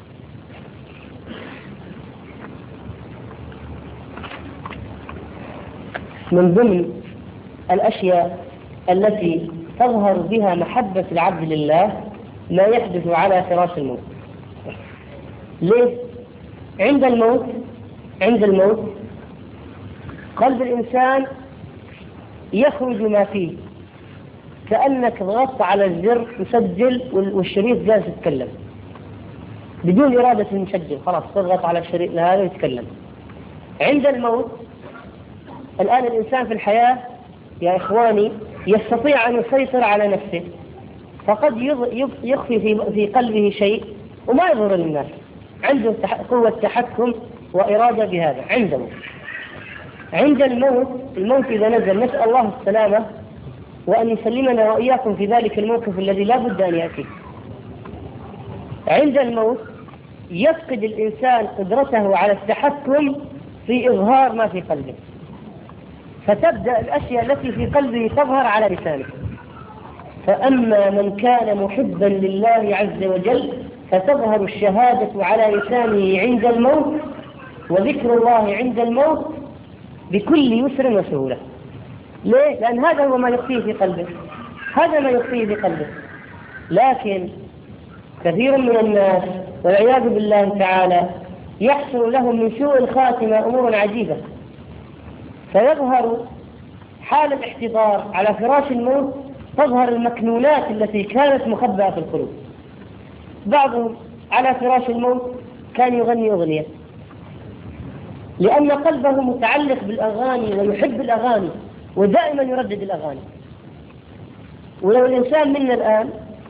من ضمن الأشياء التي تظهر بها محبة العبد لله ما يحدث على فراش الموت. ليه؟ عند الموت قلب الإنسان يخرج ما فيه، كأنك ضغطت على الزر تسجل والشريط جالس يتكلم بدون إرادة المسجل، خلاص تضغط على الشريط هذا ويتكلم. عند الموت الآن الإنسان في الحياة يا إخواني يستطيع أن يسيطر على نفسه، فقد يخفي في قلبه شيء وما يظهر للناس، عنده قوة تحكم وإرادة بهذا. عند الموت إذا نزل، نسأل الله السلامة وأن يسلمنا وإياكم في ذلك الموقف الذي لا بد أن يأتي. عند الموت يفقد الإنسان قدرته على التحكم في إظهار ما في قلبه، فتبدأ الأشياء التي في قلبه تظهر على لسانه. فأما من كان محبا لله عز وجل فتظهر الشهادة على لسانه عند الموت وذكر الله عند الموت بكل يسر وسهولة. ليه؟ لأن هذا هو ما يخفيه في قلبه، لكن كثير من الناس والعياذ بالله تعالى يحصل لهم من سوء الخاتمة أمور عجيبة، فيظهر حال الاحتضار على فراش الموت، تظهر المكنونات التي كانت مخبأة في القلوب. بعضهم على فراش الموت كان يغني أغنية لأن قلبه متعلق بالأغاني ويحب الأغاني ودائما يردد الأغاني. ولو الإنسان منا الآن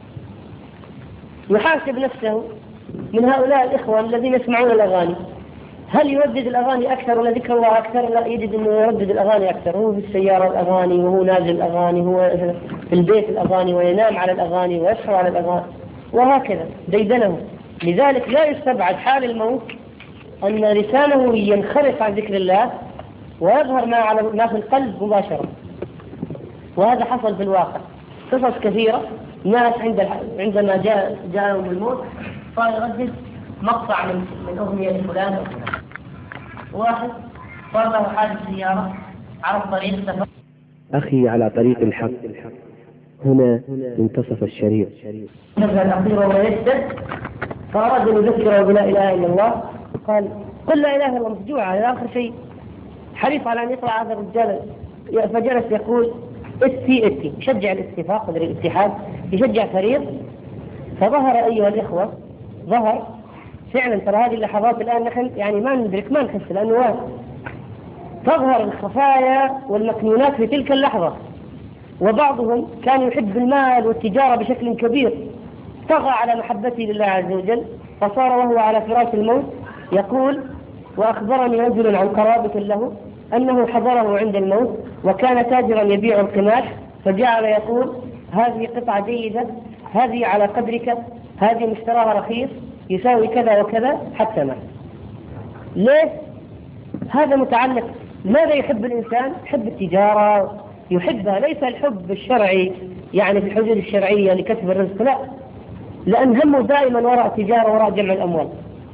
يحاسب نفسه من هؤلاء الإخوة الذين يسمعون الأغاني، هل يردد الأغاني أكثر ولا ذكر الله أكثر؟ لا، يجد أنه يردد الأغاني أكثر، هو في السيارة الأغاني، وهو نازل الأغاني، هو في البيت الأغاني، وينام على الأغاني ويسهر على الأغاني، وهكذا ديدنه. لذلك لا يستبعد حال الموت أن لسانه ينخرط عن ذكر الله ويظهر ما في القلب مباشرة. وهذا حصل في الواقع، قصص كثيرة. ناس عندما جاءهم الموت صار يردد مقطع من أغنية فلان أو فلان. واحد صار له حادث سيارة على الطريق سفر. أخي على طريق الحق، هنا انتصف الشريط. نزل الأخير وهو يشتد، فأراد أن يذكره بلا إله إلا الله، قال: قل لا إله إلا الله، مفجوع على آخر شيء، حريص على أن يطلع هذا الرجال. فجلس يقول: اتي، يشجع الاتفاق والاتحاد، يشجع فريق. فظهر أيها الإخوة، ظهر فعلا، ترى هذه اللحظات الآن نحن يعني ما ندرك، ما نحس، لأنه تظهر الخفايا والمكنونات في تلك اللحظة. وبعضهم كان يحب المال والتجارة بشكل كبير، طغى على محبته لله عز وجل، فصار وهو على فراش الموت يقول: وأخبرني رجل عن قرابة له أنه حضره عند الموت وكان تاجرا يبيع القماش، فجعل يقول: هذه قطعة جيدة، هذه على قدرك، هذه مشتراها رخيص يساوي كذا وكذا حتى ما. ليه؟ هذا متعلق. ماذا يحب الإنسان؟ يحب التجارة، يحبها، ليس الحب الشرعي يعني في الحدود الشرعية لكسب الرزق، لا، لأن همه دائما وراء التجارة وراء جمع الأموال.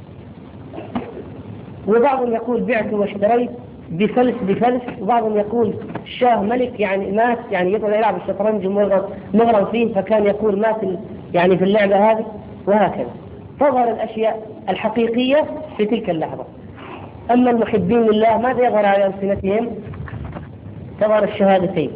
وبعضهم يقول بعت واشتريت بفلس بفلس، وبعضهم يقول الشاه ملك يعني مات، يعني يطلع يلعب الشطرنج مغرم فيه فكان يقول مات يعني في اللعبة هذه، وهكذا. تظهر الأشياء الحقيقية في تلك اللحظة. أما المحبين لله ماذا يظهر على ألسنتهم؟ تظهر الشهادتين.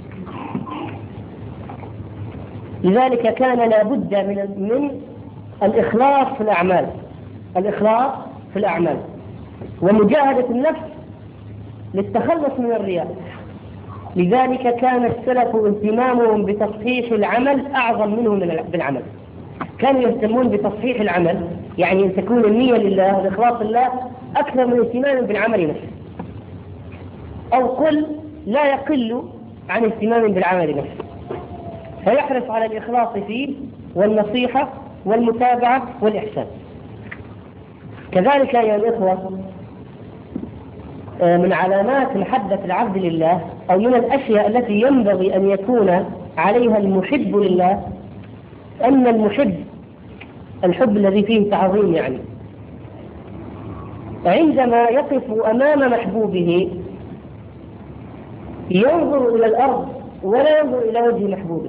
لذلك كان لابد من الإخلاص في الأعمال، الإخلاص في الأعمال ومجاهدة النفس للتخلص من الرياء. لذلك كان السلف اهتمامهم بتصحيح العمل أعظم منهم بالعمل. كانوا يهتمون بتصحيح العمل، يعني أن تكون النية لله والإخلاص لله أكثر من اهتمام بالعمل نفسه، أو قل لا يقل عن اهتمام بالعمل نفسه، فيحرص على الإخلاص فيه والنصيحة والمتابعة والإحسان. كذلك أيها الإخوة، من علامات محبة العبد لله أو من الأشياء التي ينبغي أن يكون عليها المحب لله أن المحب، الحب الذي فيه تعظيم، يعني عندما يقف أمام محبوبه ينظر إلى الأرض ولا ينظر إلى وجه محبوبه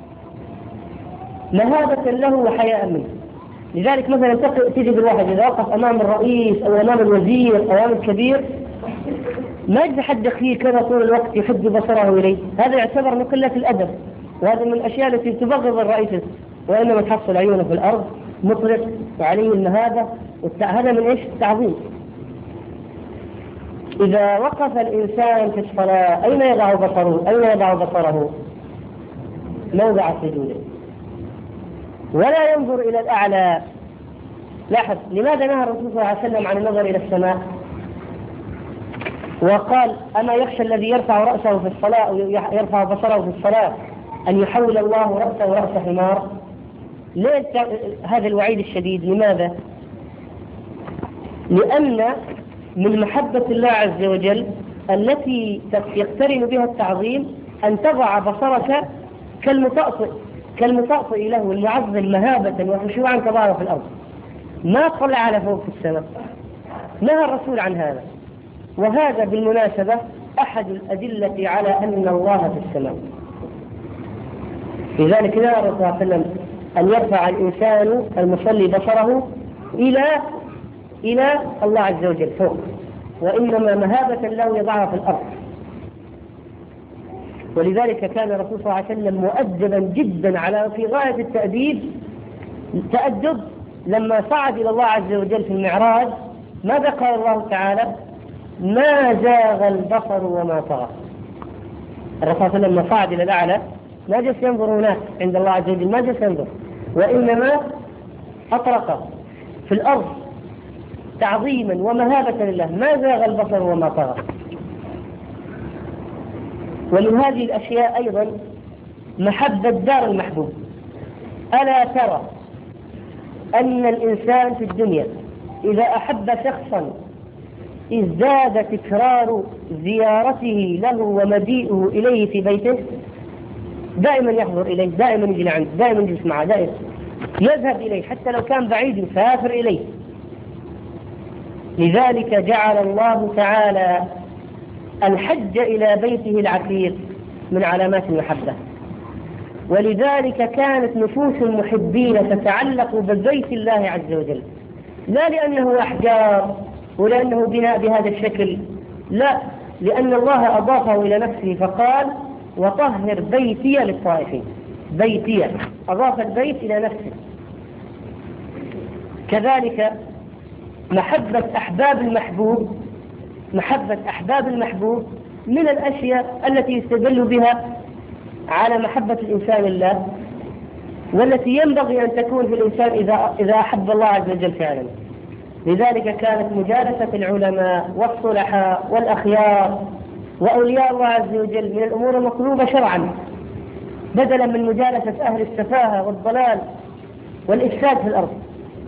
مهابة له وحياء منه. لذلك مثلا تجد الواحد إذا وقف أمام الرئيس أو أمام الوزير أو أمام الكبير ما يتحدث فيه كذا طول الوقت يحد بصره إليه، هذا يعتبر من قلة الأدب، وهذا من الأشياء التي تبغض الرئيس، وإنما تحصل عيونه في الأرض مطلق وعليه المهابة، هذا من إيش؟ التعظيم. إذا وقف الإنسان في الصلاة أين يضع بصره؟ أين يضع بصره؟ موضع سجوده، ولا ينظر إلى الأعلى. لاحظ لماذا نهى الرسول صلى الله عليه وسلم عن النظر إلى السماء وقال أما يخشى الذي يرفع رأسه في الصلاة أو يرفع بصره في الصلاة أن يحول الله رأسه رأس حمار؟ ليه هذا الوعيد الشديد؟ لماذا؟ لأن من محبة الله عز وجل التي يقترن بها التعظيم أن تضع بصرك كالمطأطئ له المعظم مهابة وخشوعا تضعه في الأرض، ما طلع على فوق في السماء. نهى الرسول عن هذا، وهذا بالمناسبة أحد الأدلة على أن الله في السماء. لذلك نهى الرسول صلى الله عليه وسلم أن يرفع الإنسان المصلي بصره إلى الله عز وجل فوق، وإنما مهابة له يضعها في الأرض. ولذلك كان الرسول صلى الله عليه وسلم مؤدبا جدا في غاية التأدب لما صعد إلى الله عز وجل في المعراج. ماذا قال الله تعالى؟ ما زاغ البصر وما طغى. الرسول صلى الله عليه وسلم لما صعد إلى الأعلى ما جلس ينظر هناك عند الله عز وجل، ما جلس ينظر، وإنما أطرق في الأرض تعظيما ومهابة لله. ما زاغ البصر وما طغى. ومن هذه الأشياء أيضا محبة دار المحبوب. ألا ترى أن الإنسان في الدنيا إذا أحب شخصا ازداد تكرار زيارته له ومجيئه إليه في بيته، دائما يحضر إليه، دائما يجي عنده، دائما يجلس معه، دائما يذهب إليه حتى لو كان بعيد يسافر إليه. لذلك جعل الله تعالى الحج إلى بيته العتيق من علامات المحبة. ولذلك كانت نفوس المحبين تتعلق ببيت الله عز وجل، لا لأنه أحجار ولأنه بناء بهذا الشكل، لا، لأن الله أضافه إلى نفسه فقال وطهر بيتي للطائفين. بيتي، أضاف البيت إلى نفسه. كذلك محبة أحباب المحبوب من الأشياء التي يستدل بها على محبة الإنسان الله، والتي ينبغي أن تكون في الإنسان إذا أحب الله عز وجل فعلا. لذلك كانت مجالسة العلماء والصلحاء والأخيار وأولياء الله عز وجل من الأمور المطلوبة شرعا، بدلا من مجالسة أهل السفاهة والضلال والإفساد في الأرض.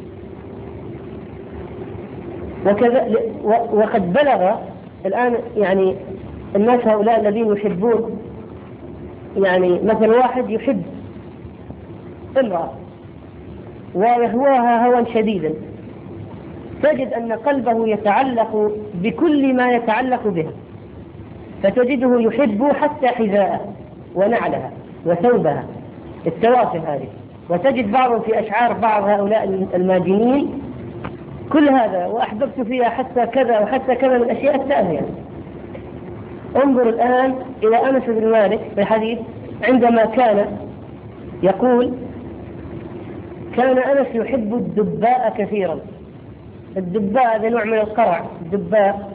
وقد بلغ الآن يعني الناس هؤلاء الذين يحبون، يعني مثل واحد يحب امرأة ويهواها هوى شديدا، تجد أن قلبه يتعلق بكل ما يتعلق بها، فتجده يحب حتى حذاءها ونعلها وثوبها، التوافه هذه. وتجد بعضهم في أشعار بعض هؤلاء الماجنين كل هذا، وأحببت فيها حتى كذا وحتى كذا من الأشياء التافهة. انظر الآن إلى أنس بن مالك في الحديث عندما كان يقول: كان أنس يحب الدباء كثيرا. الدباء هذا نوع من القرع، الدباء.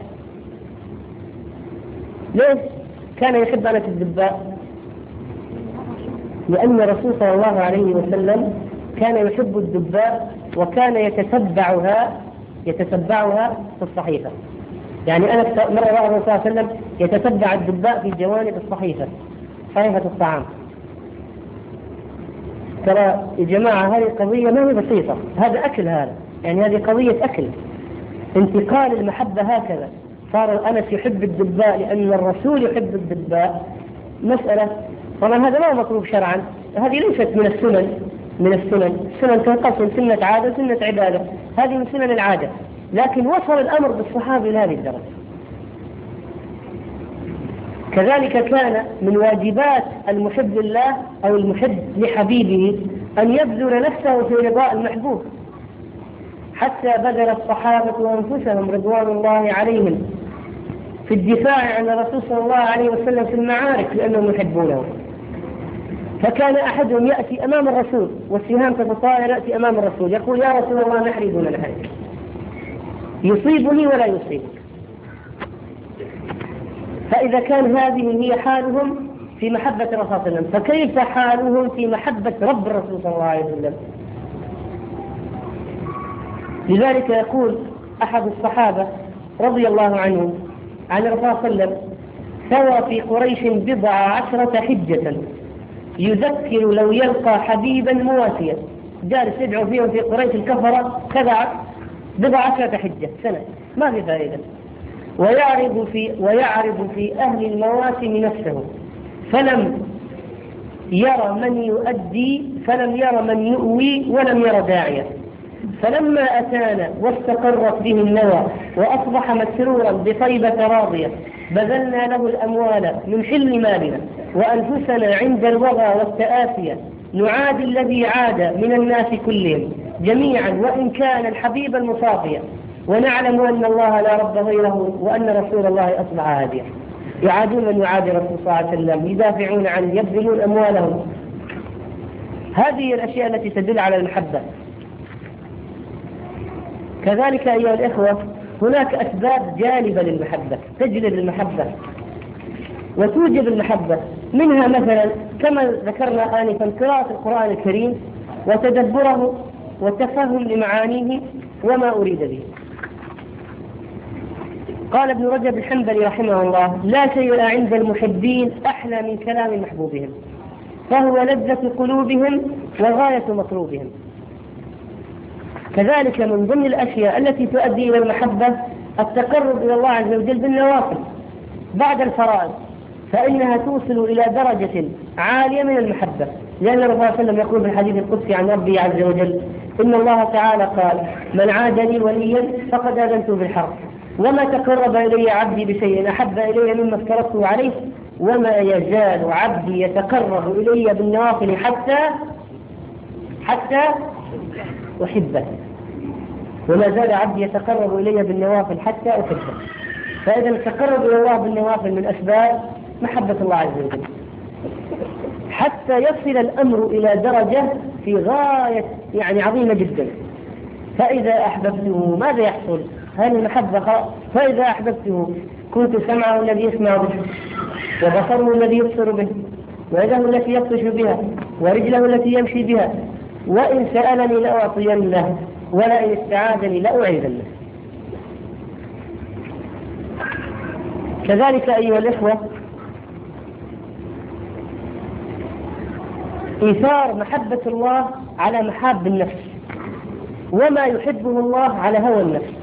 ليش كان يحب أنس الدباء؟ لأن الرسول صلى الله عليه وسلم كان يحب الدباء وكان يتتبعها في الصحيفة. يعني أنا مرة رأى الرسول صلى الله عليه وسلم يتتبع الدباء في جوانب الصحيفة، صحيفة الطعام. ترى يا جماعة هذه قضية ما هي بسيطة، هذا أكل، هذا يعني هذه قضية أكل، انتقال المحبة هكذا. صار أنس يحب الدباء لأن الرسول يحب الدباء، مسألة طبعا هذا لا مطلوب شرعا، هذه ليست من السنن تنقسم سنة عادة وسنة عبادة، هذه من سنن العادة، لكن وصل الأمر بالصحابة إلى هذه الدرجة. كذلك كان من واجبات المحب لله أو المحب لحبيبه أن يبذل نفسه في رضاء المحبوب، حتى بذل الصحابة أنفسهم رضوان الله عليهم في الدفاع عن الرسول صلى الله عليه وسلم في المعارك لأنهم يحبونه. فكان أحدهم يأتي أمام الرسول والسهام تتطاير، يأتي أمام الرسول يقول: يا رسول الله نحري دون نحرك، يصيبني ولا يصيبك. فإذا كان هذه هي حالهم في محبة الرسول صلى الله عليه وسلم، فكيف حالهم في محبة رب الرسول صلى الله عليه وسلم؟ لذلك يقول أحد الصحابة رضي الله عنهم عن الرسول صلى الله عليه وسلم: ثوى في قريش 10 حجة يذكر لو يلقى حبيبا مواسيا. جالس يدعو فيهم في قريش الكفرة كذا 10 حجة سنة، ما في فائدة. ويعرض في أهل المواسم نفسه، فلم يرى من يؤوي ولم يرى داعيا. فلما أتانا واستقرت به النوى وأصبح مسرورا بطيبة راضية، بذلنا له الأموال من حل مالنا وأنفسنا عند الوغى والتآسية، نعادي الذي عاد من الناس كلهم جميعا وإن كان الحبيب المصافيا، ونعلم أن الله لا رب غيره وأن رسول الله أصبح هاديا. يعادون من يعادي الرسول صلى الله عليه وسلم، يدافعون عنه، يبذلون أموالهم. هذه الأشياء التي تدل على المحبة. كذلك أيها الإخوة هناك أسباب جالبة للمحبة، تجلب المحبة وتوجب المحبة. منها مثلا كما ذكرنا آنفا قراءة القرآن الكريم وتدبره والتفهم لمعانيه وما أريد به. قال ابن رجب الحنبلي رحمه الله: لا شيء عند المحبين أحلى من كلام محبوبهم، فهو لذة قلوبهم وغاية مطلوبهم. كذلك من ضمن الأشياء التي تؤدي إلى المحبة التقرب إلى الله عز وجل بالنوافل بعد الفرائض، فإنها توصل إلى درجة عالية من المحبة، لأن الرسول صلى الله عليه وسلم يقول في الحديث القدسي عن ربي عز وجل: إن الله تعالى قال: من عاد لي وليا فقد آذنته بالحرب، وما تقرب إلي عبدي بشيء أحب إلي مما افترضته عليه، وما يزال عبدي يتقرب إلي بالنوافل حتى أحبه، وما زال عبدي يتقرب إلي بالنوافل حتى أحبه. فإذا التقرب إلى الله بالنوافل من أسباب محبة الله عز وجل، حتى يصل الأمر إلى درجة في غاية يعني عظيمة جدا. فإذا أحببته ماذا يحصل؟ هل المحبة فإذا أحببته كنت سمعه الذي يسمع به، وبصره الذي يبصر به، ويده التي يبطش بها، ورجله التي يمشي بها، وإن سألني لأعطينه، ولئن استعاذني لأعيذنه. كذلك أيها الإخوة إيثار محبة الله على محاب النفس، وما يحبه الله على هوى النفس.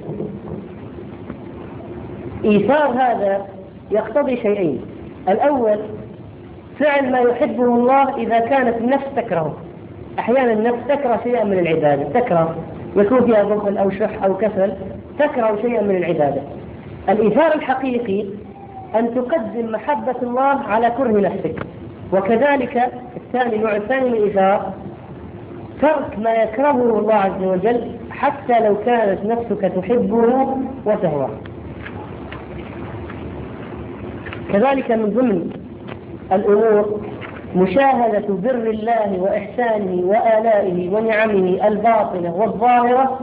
إيثار هذا يقتضي شيئين: الأول فعل ما يحبه الله إذا كانت النفس تكرهه. أحيانا النفس تكره شيئا من العبادة، تكره يكون فيها بخل أو شح أو كسل، تكره شيئا من العبادة. الإيثار الحقيقي أن تقدم محبة الله على كره نفسك. وكذلك النوع الثاني من الإيثار ترك ما يكرهه الله عز وجل حتى لو كانت نفسك تحبه وتهواه. كذلك من ضمن الأمور مشاهدة بر الله وإحسانه وآلائه ونعمه الباطنة والظاهرة،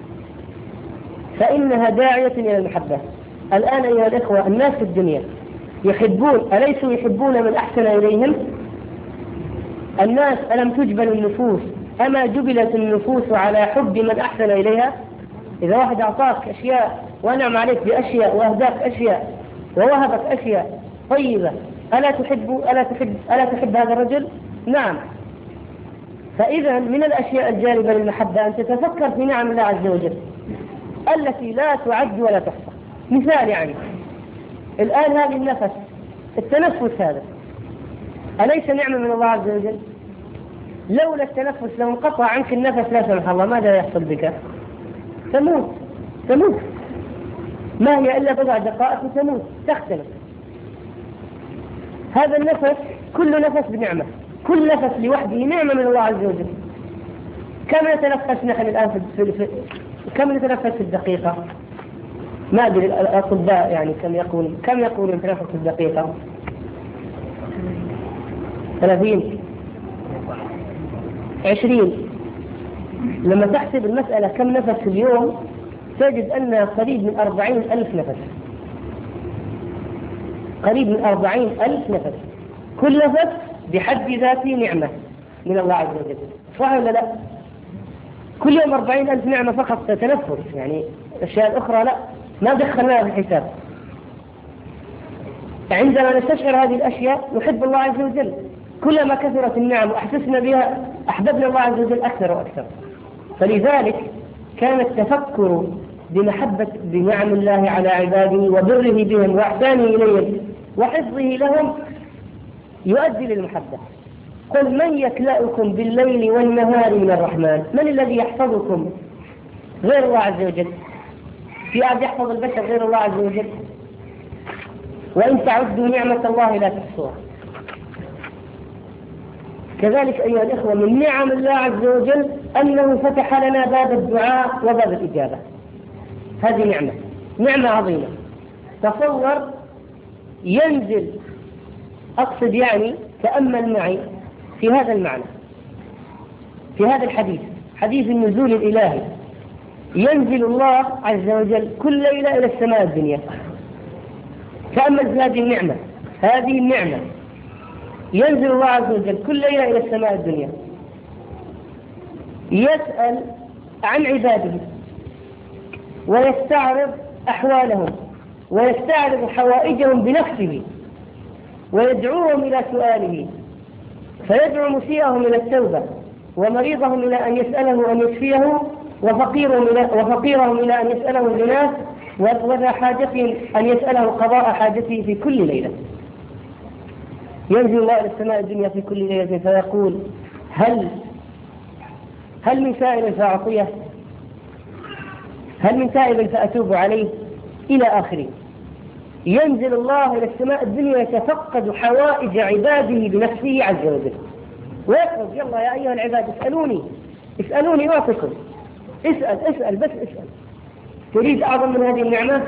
فإنها داعية إلى المحبة. الآن أيها الإخوة، الناس في الدنيا يحبون، أليسوا يحبون من أحسن إليهم؟ الناس ألم تجبل النفوس، أما جبلت النفوس على حب من أحسن إليها؟ إذا واحد أعطاك أشياء وأنعم عليك بأشياء وأهداك أشياء ووهبك أشياء طيبة، ألا تحب هذا الرجل؟ نعم. فإذا من الأشياء الجالبة للمحبة أن تتفكر في نعم الله عز وجل التي لا تعد ولا تحصى. مثال يعني الآن هذه النفس، التنفس هذا أليس نعمة من الله عز وجل؟ لولا التنفس لو انقطع عنك النفس لا سمح الله ماذا يحصل بك؟ تموت. ما هي إلا بضع دقائق وتموت، تختلف. هذا النفس كل نفس بنعمة، كل نفس لوحده نعمة من الله عز وجل. كم نتنفس نحن الآن كم نتنفس في الدقيقة؟ ما أدري الأطباء يعني كم يقولون نتنفس في الدقيقة؟ 30 20. لما تحسب المسألة كم نفس في اليوم تجد أنها قريب من 40,000 نفس، قريب من 40,000 نفس. كل نفس بحد ذاته نعمة من الله عز وجل، صح ولا لا؟ كل يوم 40,000 نعمة فقط تنفس، يعني الأشياء الأخرى لا، ما دخلناها في الحساب. عندما نستشعر هذه الأشياء نحب الله عز وجل. كلما كثرت النعم وأحسسنا بها أحببنا الله عز وجل أكثر وأكثر. فلذلك كان التفكر بنعم الله على عباده وبره بهم وإحسانه إليهم وحفظه لهم يؤدي للمحبة. قل من يكلأكم بالليل والنهار من الرحمن؟ من الذي يحفظكم غير الله عز وجل؟ في أحد يحفظ البشر غير الله عز وجل؟ وإن تعدوا نعمة الله لا تحصوها. كذلك أيها الإخوة من نعم الله عز وجل أنه فتح لنا باب الدعاء وباب الإجابة. هذه نعمة عظيمة. تصور ينزل، أقصد يعني تأمل معي في هذا المعنى، في هذا الحديث، حديث النزول الإلهي. ينزل الله عز وجل كل ليلة إلى السماء الدنيا. تأمل في هذه النعمة. ينزل الله عز وجل كل ليلة إلى السماء الدنيا، يسأل عن عباده ويستعرض أحوالهم ويستعرض حوائجهم بنفسه ويدعوهم إلى سؤاله، فيدعو مسيئهم إلى التوبة ومريضهم إلى أن يسأله أن يشفيه وفقيرهم إلى أن يسأله الغنى وذا حاجة أن يسأله قضاء حاجته في كل ليلة. ينزل الله إلى السماء الدنيا في كل ليلة فيقول هل من سائل فأعطيه؟ هل من تائب فأتوب عليه؟ إلى آخره. ينزل الله إلى السماء الدنيا يتفقد حوائج عباده بنفسه عز وجل ويقول يلا يا أيها العباد اسألوني أعطكم. اسأل بس اسأل. تريد أعظم من هذه النعمة؟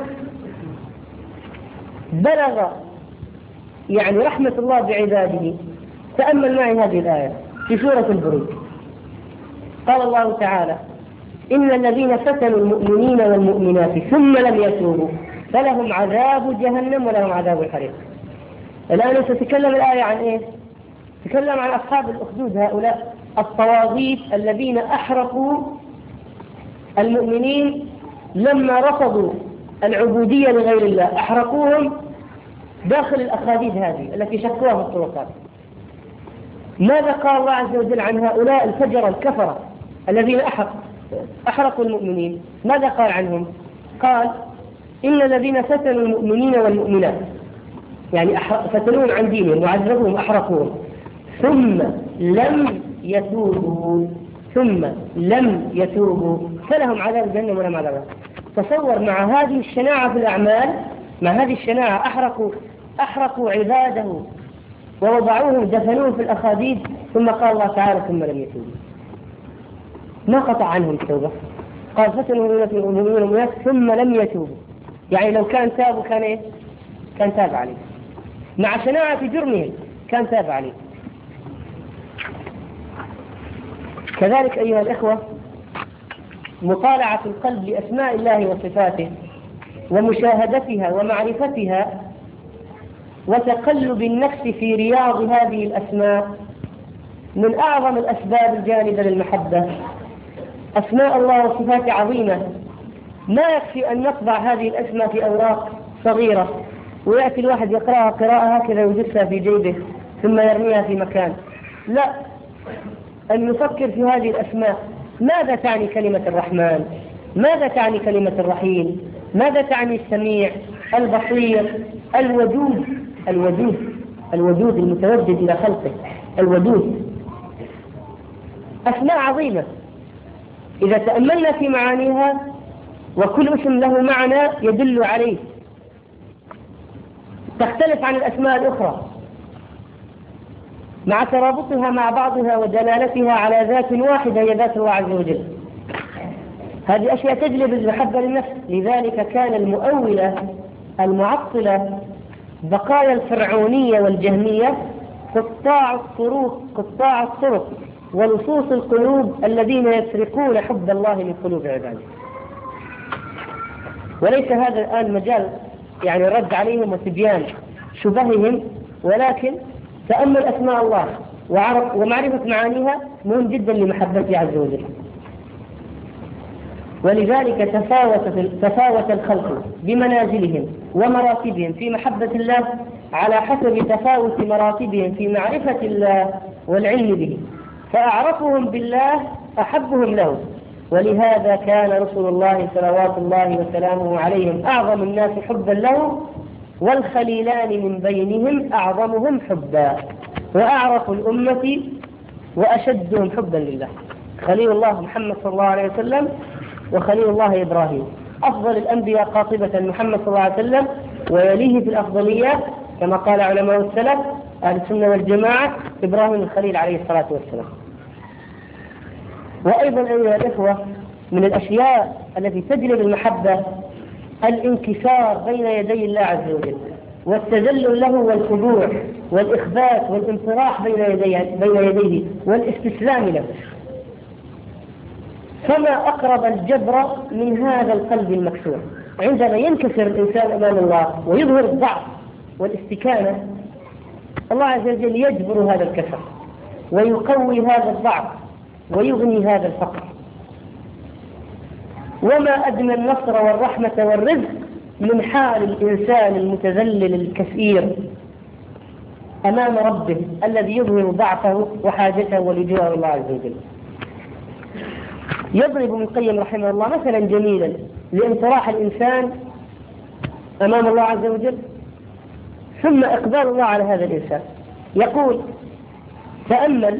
بلغ يعني رحمة الله بعباده. تأمل معي هذه الآية في سورة البروج. قال الله تعالى إن الذين فتنوا المؤمنين والمؤمنات ثم لم يتوبوا فلهم عذاب جهنم ولهم عذاب الحريق. الآن ستتكلم الآية عن إيه؟ تتكلم عن أصحاب الأخدود، هؤلاء الطواغيت الذين أحرقوا المؤمنين لما رفضوا العبودية لغير الله، أحرقوهم داخل الأخاديد هذه التي شكوها في الطرقات. ماذا قال الله عز وجل عن هؤلاء الفجر الكفرة الذين أحرقوا المؤمنين؟ ماذا قال عنهم؟ قال إن الذين فتنوا المؤمنين والمؤمنات، يعني فتنوهم عن دينهم وعذبوهم أحرقوهم ثم لم يتوبوا فلهم عذاب جهنم ولهم عذاب النار. تصور مع هذه الشناعة في الأعمال، مع هذه الشناعة أحرقوا عباده ووضعوهم دفنوهم في الأخاديد، ثم قال الله تعالى ثم لم يتوبوا. ما قطع عنهم التوبة، قال فتنوا المؤمنين والمؤمنات ثم لم يتوبوا، يعني لو كان تابوا كان إيه؟ كان تاب عليه، مع شناعة جرمهم كان تاب عليه. كذلك أيها الإخوة، مطالعة القلب لأسماء الله وصفاته ومشاهدتها ومعرفتها وتقلب النفس في رياض هذه الأسماء من أعظم الأسباب الجانبة للمحبة. أسماء الله وصفاته عظيمة، ما يكفي أن نطبع هذه الأسماء في أوراق صغيرة ويأتي الواحد يقرأها قراءة هكذا ويجلسها في جيبه ثم يرميها في مكان. لا، أن نفكر في هذه الأسماء. ماذا تعني كلمة الرحمن؟ ماذا تعني كلمة الرحيم؟ ماذا تعني السميع، البصير، الودود المتودد إلى خلقه، الودود. أسماء عظيمة إذا تأملنا في معانيها، وكل اسم له معنى يدل عليه، تختلف عن الأسماء الأخرى مع ترابطها مع بعضها ودلالتها على ذات واحدة هي ذات الله عز وجل. هذه أشياء تجلب المحبة للنفس. لذلك كان المؤولة المعطلة بقايا الفرعونية والجهمية قطاع الطرق ولصوص القلوب الذين يسرقون حب الله من قلوب عباده. وليس هذا الآن مجال يعني الرد عليهم وتبيان شبههم، ولكن تأمل أسماء الله ومعرفة معانيها مهم جدا لمحبته عز وجل. ولذلك تفاوت الخلق بمنازلهم ومراتبهم في محبة الله على حسب تفاوت مراتبهم في معرفة الله والعلم به، فأعرفهم بالله أحبهم له. ولهذا كان رسول الله صلوات الله وسلامه عليهم أعظم الناس حبا له، والخليلان من بينهم أعظمهم حبا وأعرف الأمة وأشدهم حبا لله، خليل الله محمد صلى الله عليه وسلم وخليل الله إبراهيم. أفضل الأنبياء قاطبة محمد صلى الله عليه وسلم، ويليه في الأفضلية كما قال علماء السلف أهل السنة والجماعة إبراهيم الخليل عليه الصلاة والسلام. وأيضا أيها الإخوة، من الأشياء التي تجلب المحبة الانكسار بين يدي الله عز وجل والتذلل له والخضوع والإخبات والانطراح بين يديه والاستسلام له. فما أقرب الجبر من هذا القلب المكسور عندما ينكسر الإنسان أمام الله ويظهر الضعف والاستكانة. الله عز وجل يجبر هذا الكسر ويقوي هذا الضعف ويغني هذا الفقر. وما أدنى النصر والرحمة والرزق من حال الإنسان المتذلل الكثير أمام ربه الذي يظهر ضعفه وحاجته ولجوء الله عز وجل. يضرب ابن القيم رحمه الله مثلا جميلا لانطراح الإنسان أمام الله عز وجل ثم إقبال الله على هذا الإنسان. يقول: تأمل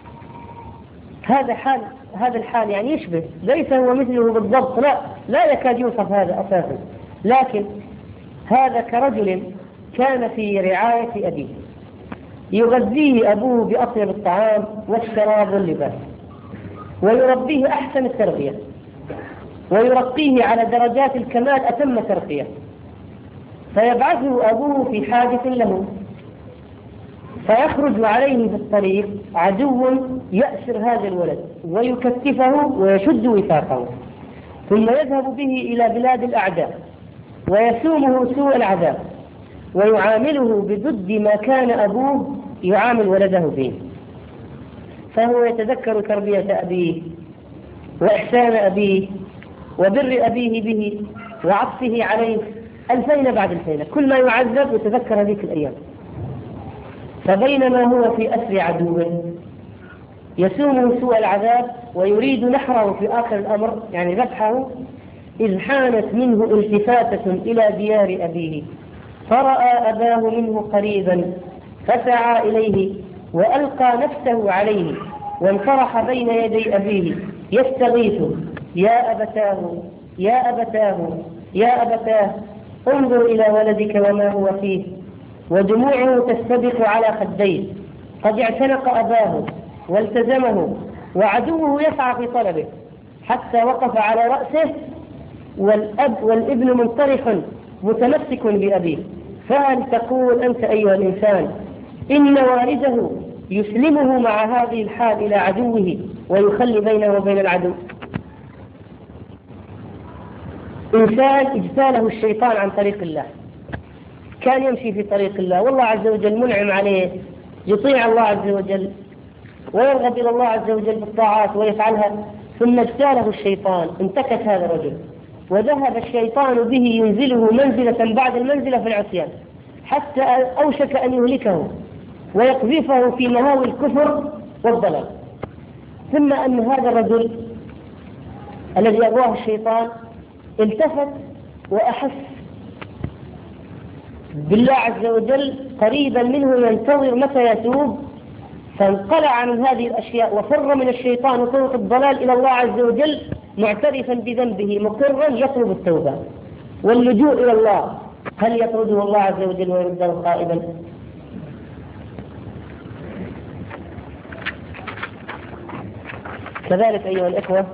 هذا الحال يعني يشبه، ليس هو مثله بالضبط، لا يكاد يوصف هذا أساسا، لكن هذا كرجل كان في رعاية أبيه، يغذيه أبوه بأطيب الطعام والشراب واللباس، ويربيه أحسن التربية، ويرقيه على درجات الكمال أتم ترقية، فيبعثه أبوه في حاجة له، فيخرج عليه في الطريق عدو يأسر هذا الولد ويكتفه ويشد وثاقه، ثم يذهب به إلى بلاد الأعداء ويسومه سوء العذاب ويعامله بضد ما كان أبوه يعامل ولده به. فهو يتذكر تربية أبيه وإحسان أبيه وبر أبيه به وعطفه عليه 2000 بعد 2000، كل ما يعذب يتذكر هذه الأيام. فبينما هو في أسر عدوه يسومه سوء العذاب ويريد نحره في آخر الأمر يعني ذبحه، إذ حانت منه التفاتة إلى ديار أبيه، فرأى أباه منه قريبا فسعى إليه وألقى نفسه عليه وانطرح بين يدي أبيه يستغيث: يا أبتاه يا أبتاه يا أبتاه، انظر إلى ولدك وما هو فيه. ودموعه تستبق على خديه، قد اعتنق أباه والتزمه وعدوه يسعى في طلبه حتى وقف على رأسه، والابن منطرح متمسك بأبيه. فهل تقول أنت أيها الإنسان إن والده يسلمه مع هذه الحال إلى عدوه ويخلي بينه وبين العدو؟ إنسان اجتاله الشيطان عن طريق الله، كان يمشي في طريق الله والله عز وجل منعم عليه، يطيع الله عز وجل ويرغب إلى الله عز وجل بالطاعات ويفعلها، ثم اجتاله الشيطان، انتكس هذا الرجل وذهب الشيطان به ينزله منزلة بعد المنزلة في العصيان حتى أوشك أن يهلكه ويقذفه في مهاوي الكفر والضلال. ثم أن هذا الرجل الذي أغواه الشيطان التفت وأحس بالله عز وجل قريبا منه ينتظر متى يتوب، فانقلع من هذه الأشياء وفر من الشيطان وطرق الضلال إلى الله عز وجل معترفا بذنبه مقرا يطلب التوبة واللجوء إلى الله. هل يطرده الله عز وجل ويرده خائبا؟ كذلك أيها الإخوة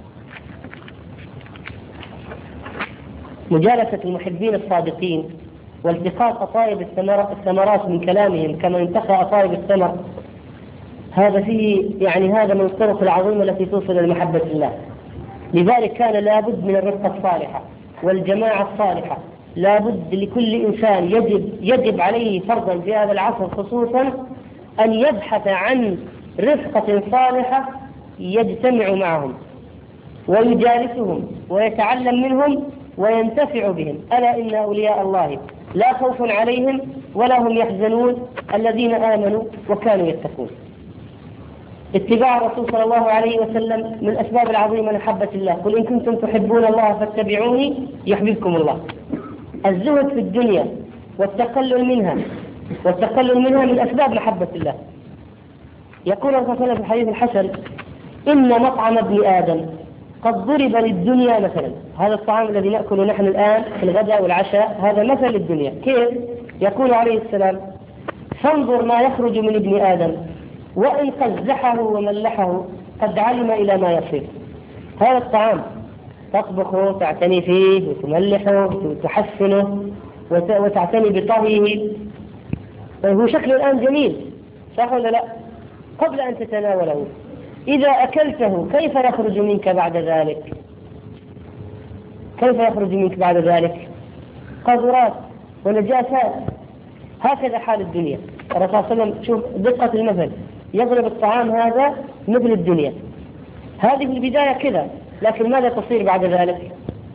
مجالسة المحبين الصادقين والتقاط أطايب الثمرات من كلامهم كما ينتقى أطايب الثمر، هذا فيه يعني هذا من الطرق العظيمة التي توصل إلى محبة الله. لذلك كان لابد من الرفقة الصالحة والجماعة الصالحة، لابد لكل إنسان يجب عليه فرضا في هذا العصر خصوصا أن يبحث عن رفقة صالحة يجتمع معهم ويجالسهم ويتعلم منهم وينتفع بهم. ألا إن أولياء الله لا خوف عليهم ولا هم يحزنون الذين آمنوا وكانوا يتقون. اتباع الرسول صلى الله عليه وسلم من الأسباب العظيمة لمحبة الله، قل إن كنتم تحبون الله فاتبعوني يحببكم الله. الزهد في الدنيا والتقلل منها من أسباب محبة الله. يقول الرسول صلى الله عليه وسلم في الحديث الحسن: إن مطعم ابن آدم قد ضرب للدنيا مثلا. هذا الطعام الذي نأكله نحن الآن في الغداء والعشاء هذا مثل للدنيا. كيف؟ يقول عليه السلام: فانظر ما يخرج من ابن آدم وإن قزحه وملحه قد علم إلى ما يصير. هذا الطعام تطبخه تعتني فيه وتملحه وتحسنه وتعتني بطهيه، هو شكله الآن جميل صح ولا لا؟ قبل أن تتناوله إذا أكلته كيف يخرج منك بعد ذلك؟ كيف يخرج منك بعد ذلك؟ قذرات ونجاسات. هكذا حال الدنيا. الرسول صلى الله عليه وسلم شوف دقة المثل، يضرب الطعام هذا مثل الدنيا، هذه في البداية كذا، لكن ماذا تصير بعد ذلك؟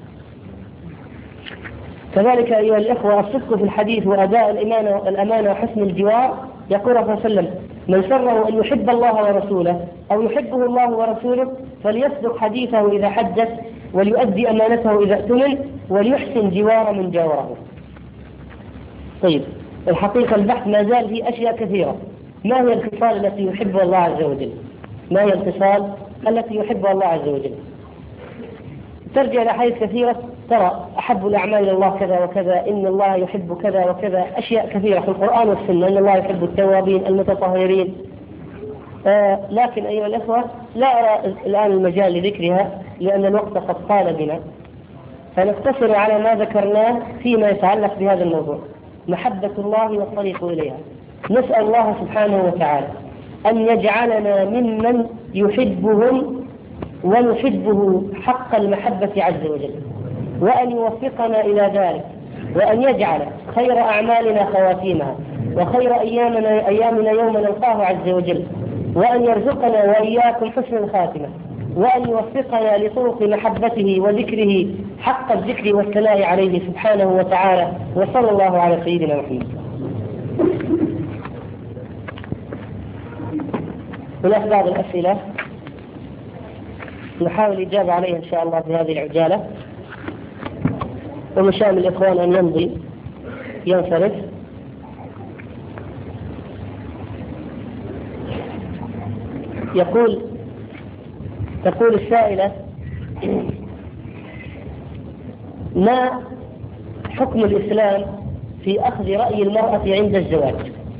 كذلك أيها الإخوة الصدق في الحديث وأداء الأمانة وحسن الجوار. يقول صلى الله عليه وسلم: من سره أن يحب الله ورسوله أو يحبه الله ورسوله فليصدق حديثه إذا حدث وليؤدي أمانته إذا اؤتمن وليحسن جوار من جاوره. طيب، الحقيقة البحث ما زال فيه أشياء كثيرة. ما هي الخصال التي يحبها الله عز وجل؟ ما هي الخصال التي يحبها الله عز وجل؟ ترجع إلى حديث كثيرة ترى أحب الأعمال إلى الله كذا وكذا، إن الله يحب كذا وكذا، أشياء كثيرة في القرآن والسنة، إن الله يحب التوابين المتطهرين. لكن أيها الأخوة لا أرى الآن المجال لذكرها لأن الوقت قد طال بنا، فنقتصر على ما ذكرناه فيما يتعلق بهذا الموضوع: محبة الله والطريق إليها. نسأل الله سبحانه وتعالى أن يجعلنا ممن يحبهم ونحبه حق المحبة عز وجل، وأن يوفقنا إلى ذلك، وأن يجعل خير أعمالنا خواتيمها وخير أيامنا يوم نلقاه عز وجل، وأن يرزقنا وإياكم حسن الخاتمة، وأن يوفقنا لطرق محبته وذكره حق الذكر والثناء عليه سبحانه وتعالى. وصلى الله على سيدنا محمد. هناك بعض الأسئلة نحاول الإجابة عليها إن شاء الله في هذه العجالة، ومن شأن الإخوان أن ينصرف. تقول السائلة: ما حكم الإسلام في أخذ رأي المرأة عند الزواج؟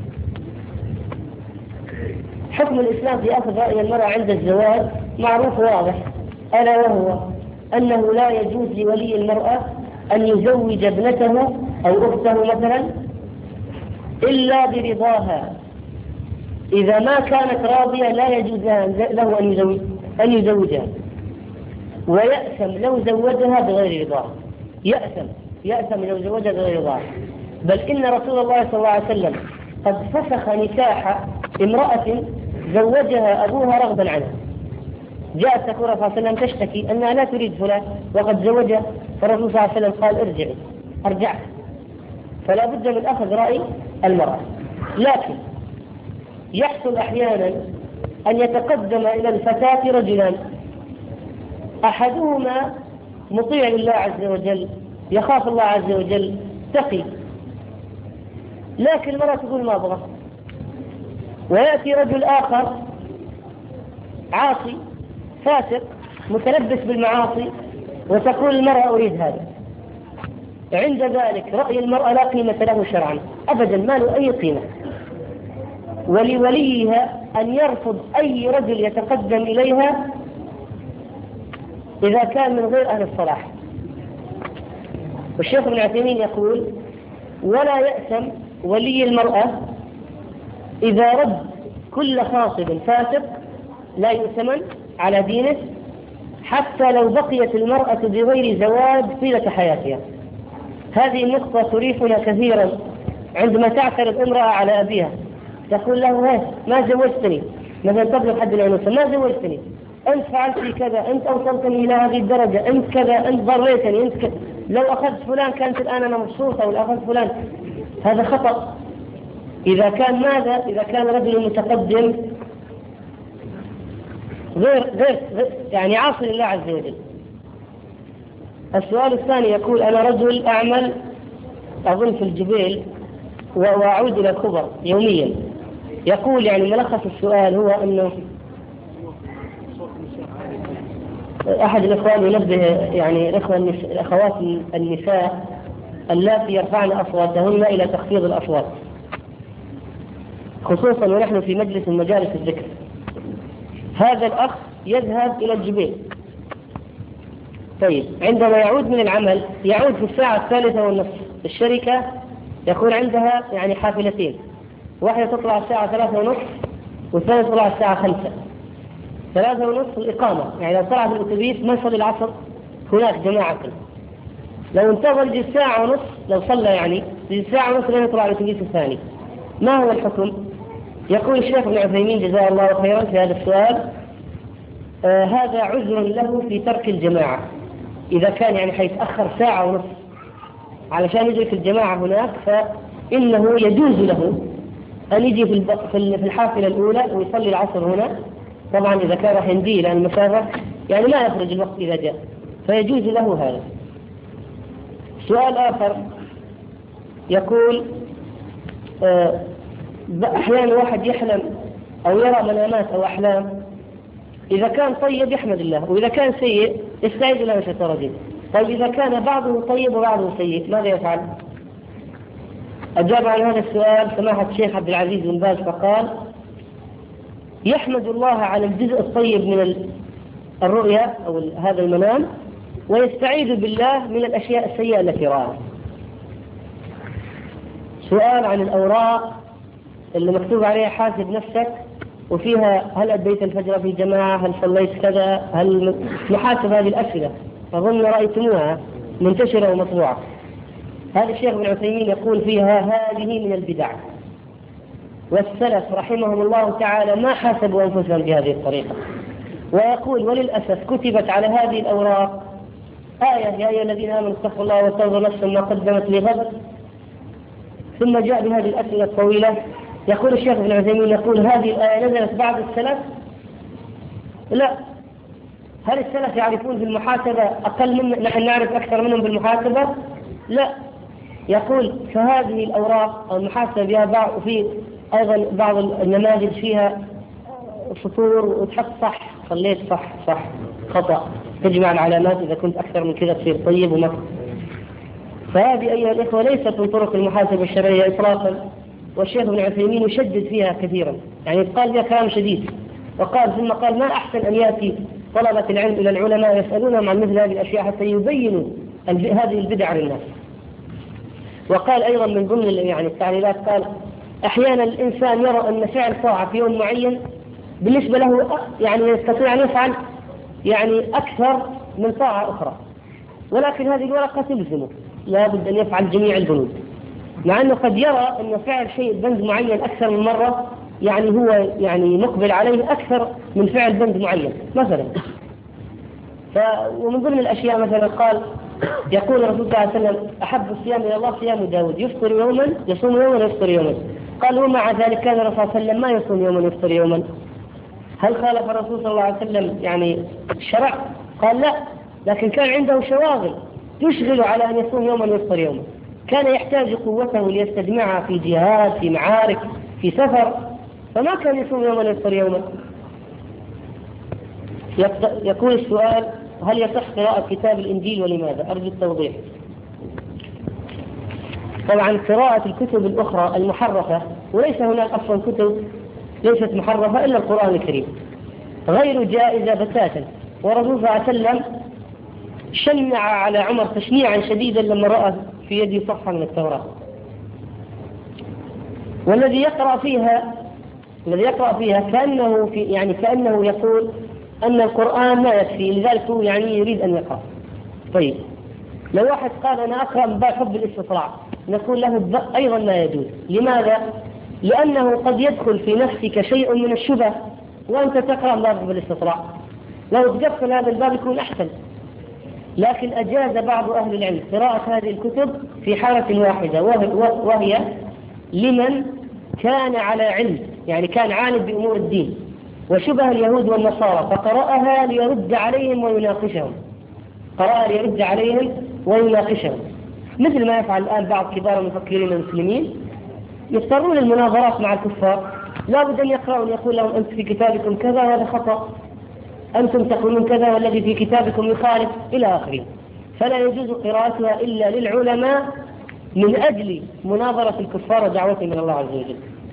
حكم الإسلام في أخذ رأي المرأة عند الزواج معروف واضح، ألا وهو أنه لا يجوز لولي المرأة أن يزوج ابنته أو أخته مثلا إلا برضاها. إذا ما كانت راضية لا يجوز له أن يزوجها، ويأثم لو زوجها بغير رضاها. يأثم لو زوجها بغير رضاها. بل إن رسول الله صلى الله عليه وسلم قد فسخ نكاح امرأة زوجها أبوها رغبا عنها. جاءت تقول صلى الله عليه وسلم تشتكي أنها لا تريد فلان وقد زوجها، فالرسول صلى الله عليه وسلم قال أرجعت. فلا بد من أخذ رأي المرأة. لكن يحصل أحيانا أن يتقدم إلى الفتاة رجلان، أحدهما مطيع لله عز وجل، يخاف الله عز وجل، تقي، لكن المرأة تقول ما أبغى. ويأتي رجل آخر عاصي فاسق متلبس بالمعاصي، وتقول المرأة أريد هذا. عند ذلك رأي المرأة لا قيمة له شرعا أبدا، ما له أي قيمة. ولوليها أن يرفض أي رجل يتقدم إليها إذا كان من غير أهل الصلاح. والشيخ ابن عثيمين يقول: ولا يأثم ولي المرأة إذا رد كل خاطب فاسق لا يؤتمن على دينه، حتى لو بقيت المرأة بغير زواج طيلة حياتها. هذه النقطة تريحنا كثيرا عندما تعترض امرأة على أبيها، تقول له: ما زوجتني، مثلا تبلغ حد العنوسة، ما زوجتني، أنت فعلت لي كذا، أنت أوصلتني إلى هذه الدرجة، أنت كذا، أنت ضريتني، أنت كذا، لو أخذت فلان كانت الآن أنا مبسوطة، ولا أخذت فلان. هذا خطأ. إذا كان ماذا؟ إذا كان رجل متقدم غير يعني عاصي لله عز وجل. السؤال الثاني يقول: أنا رجل أعمل أظن في الجبيل وأعود إلى الخبر يوميا. يقول يعني ملخص السؤال هو أنه أحد الإخوان ينبه يعني الأخوات النساء اللاتي يرفعن أصواتهن إلى تخفيض الأصوات، خصوصا ونحن في مجلس من مجالس الذكر. هذا الأخ يذهب إلى الجبيل، طيب عندما يعود من العمل يعود في الساعة 3:30. الشركة يكون عندها يعني حافلتين، واحدة تطلع الساعة 3:30 والثانية تطلع الساعة 5. 3:30 الإقامة، يعني لو طلع في الأتوبيس ما يصلي العصر هناك جماعة. لو انتظر يجي 1.5 ساعة، لو صلى يعني يجي 1.5 ساعة لين يطلع الأتوبيس الثاني. ما هو الحكم؟ يقول الشيخ ابن عثيمين جزاه الله خيرا في هذا السؤال: هذا عذر له في ترك الجماعة. إذا كان يعني حيتأخر 1.5 ساعة علشان يدرك الجماعة هناك، فإنه يجوز له أن يجي في الحافلة الأولى ويصلي العصر هنا. طبعا إذا كان راح يمضي لأن المسافة يعني ما يخرج الوقت إذا جاء، فيجوز له هذا. سؤال آخر يقول: أحيانا واحد يحلم أو يرى منامات أو أحلام، إذا كان طيب يحمد الله، وإذا كان سيء يستعيذ بالله من الشيطان الرجيم. طيب إذا كان بعضه طيب وبعضه سيء ماذا يفعل؟ أجاب عن هذا السؤال سماحة الشيخ عبد العزيز بن باز فقال: يحمد الله على الجزء الطيب من الرؤيا أو هذا المنام، ويستعيذ بالله من الأشياء السيئة التي رآها. سؤال عن الأوراق اللي مكتوب عليها حاسب نفسك، وفيها هل أديت الفجر في جماعة، هل صليت كذا، هل محاسب. هذه الأسئلة أظن رأيتموها منتشرة ومطبوعة. هذا الشيخ ابن عثيمين يقول فيها: هذه من البدع، والسلف رحمهم الله تعالى ما حاسبوا أنفسهم بهذه الطريقة. ويقول: وللأسف كتبت على هذه الأوراق آية: يا أيها الذين آمنوا اتقوا الله وتنظر نفس ما قدمت لغد، ثم جاء بهذه الأسئلة الطويلة. يقول الشيخ ابن عثيمين يقول: هذه الآية نزلت بعد السلف لا. هل السلف يعرفون بالمحاسبة أقل من نحن نعرف أكثر منهم بالمحاسبة؟ لا. يقول فهذه الأوراق أو المحاسبة بها بعض، وفي أيضا بعض النماذج فيها سطور وتحط صح، خليت صح خطأ، تجمع العلامات، إذا كنت أكثر من كذا تصير طيب وما. فهذه أيها الإخوة ليست من طرق المحاسبة الشرعية إطلاقا، والشيخ ابن عثيمين يشدد فيها كثيرا، يعني قال فيها كلام شديد، وقال ثم قال ما أحسن أن يأتي طلبة العلم إلى العلماء يسألونهم عن مثل هذه الأشياء حتى يبينوا هذه البدع للناس. وقال أيضا من ضمن يعني التعليلات، قال أحيانا الإنسان يرى أن فعل طاعة في يوم معين بالنسبة له يعني يستطيع أن يفعل يعني أكثر من طاعة أخرى، ولكن هذه الورقة تلزمه لا بد أن يفعل جميع البنود، مع أنه قد يرى أن فعل شيء بند معين أكثر من مرة يعني هو يعني مقبل عليه أكثر من فعل بند معين مثلا. ومن ضمن الأشياء مثلا قال يقول الرسول صلى الله عليه وسلم أحب الصيام إلى الله صيام داود، يفطر يوما يصوم يوما ويفطر يوما. قال ومع ذلك كان الرسول صلى الله عليه وسلم ما يصوم يوما ويفطر يوما. هل خالف الرسول صلى الله عليه وسلم يعني الشرع؟ قال لا، لكن كان عنده شواغل تشغل على أن يصوم يوما ويفطر يوما، كان يحتاج قوته ليستجمعها في جهاد، في معارك، في سفر، فما كان يصوم يوما ويفطر يوما. يكون السؤال هل يصح قراءة كتاب الإنجيل ولماذا؟ أرجو التوضيح. طبعا قراءة الكتب الأخرى المحرفة، وليس هناك أصلا كتب ليست محرفة إلا القرآن الكريم، غير جائزة بتاتا. ورسول صلى الله عليه وسلم شنع على عمر تشنيعا شديدا لما رأى في يده صفحة من التوراة، والذي يقرأ فيها كأنه يقول أن القرآن ما يكفي، لذلك هو يعني يريد أن يقرأ. طيب لو واحد قال أنا أقرأ من باب حب الاستطلاع، نقول له أيضا ما يجوز. لماذا؟ لأنه قد يدخل في نفسك شيء من الشبه وأنت تقرأ من باب حب الاستطلاع، لو تقفل هذا الباب يكون أحسن. لكن أجاز بعض أهل العلم قراءة هذه الكتب في حالة واحدة، وهي لمن كان على علم، يعني كان عالم بأمور الدين وشبه اليهود والنصارى، فقرأها ليرد عليهم ويناقشهم، مثل ما يفعل الآن بعض كبار المفكرين المسلمين، يضطرون المناظرات مع الكفار، لا بد أن يقرأوا يقول لهم أنت في كتابكم كذا وهذا خطأ، أنتم تقولون كذا والذي في كتابكم يخالف إلى آخره. فلا يجوز قراءتها إلا للعلماء من أجل مناظرة الكفار ودعوتهم من الله عز وجل.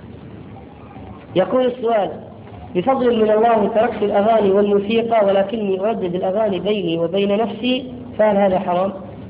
يقول السؤال بفضل من الله تركت الأغاني والموسيقى ولكني أردد الأغاني بيني وبين نفسي، فهل هذا حرام؟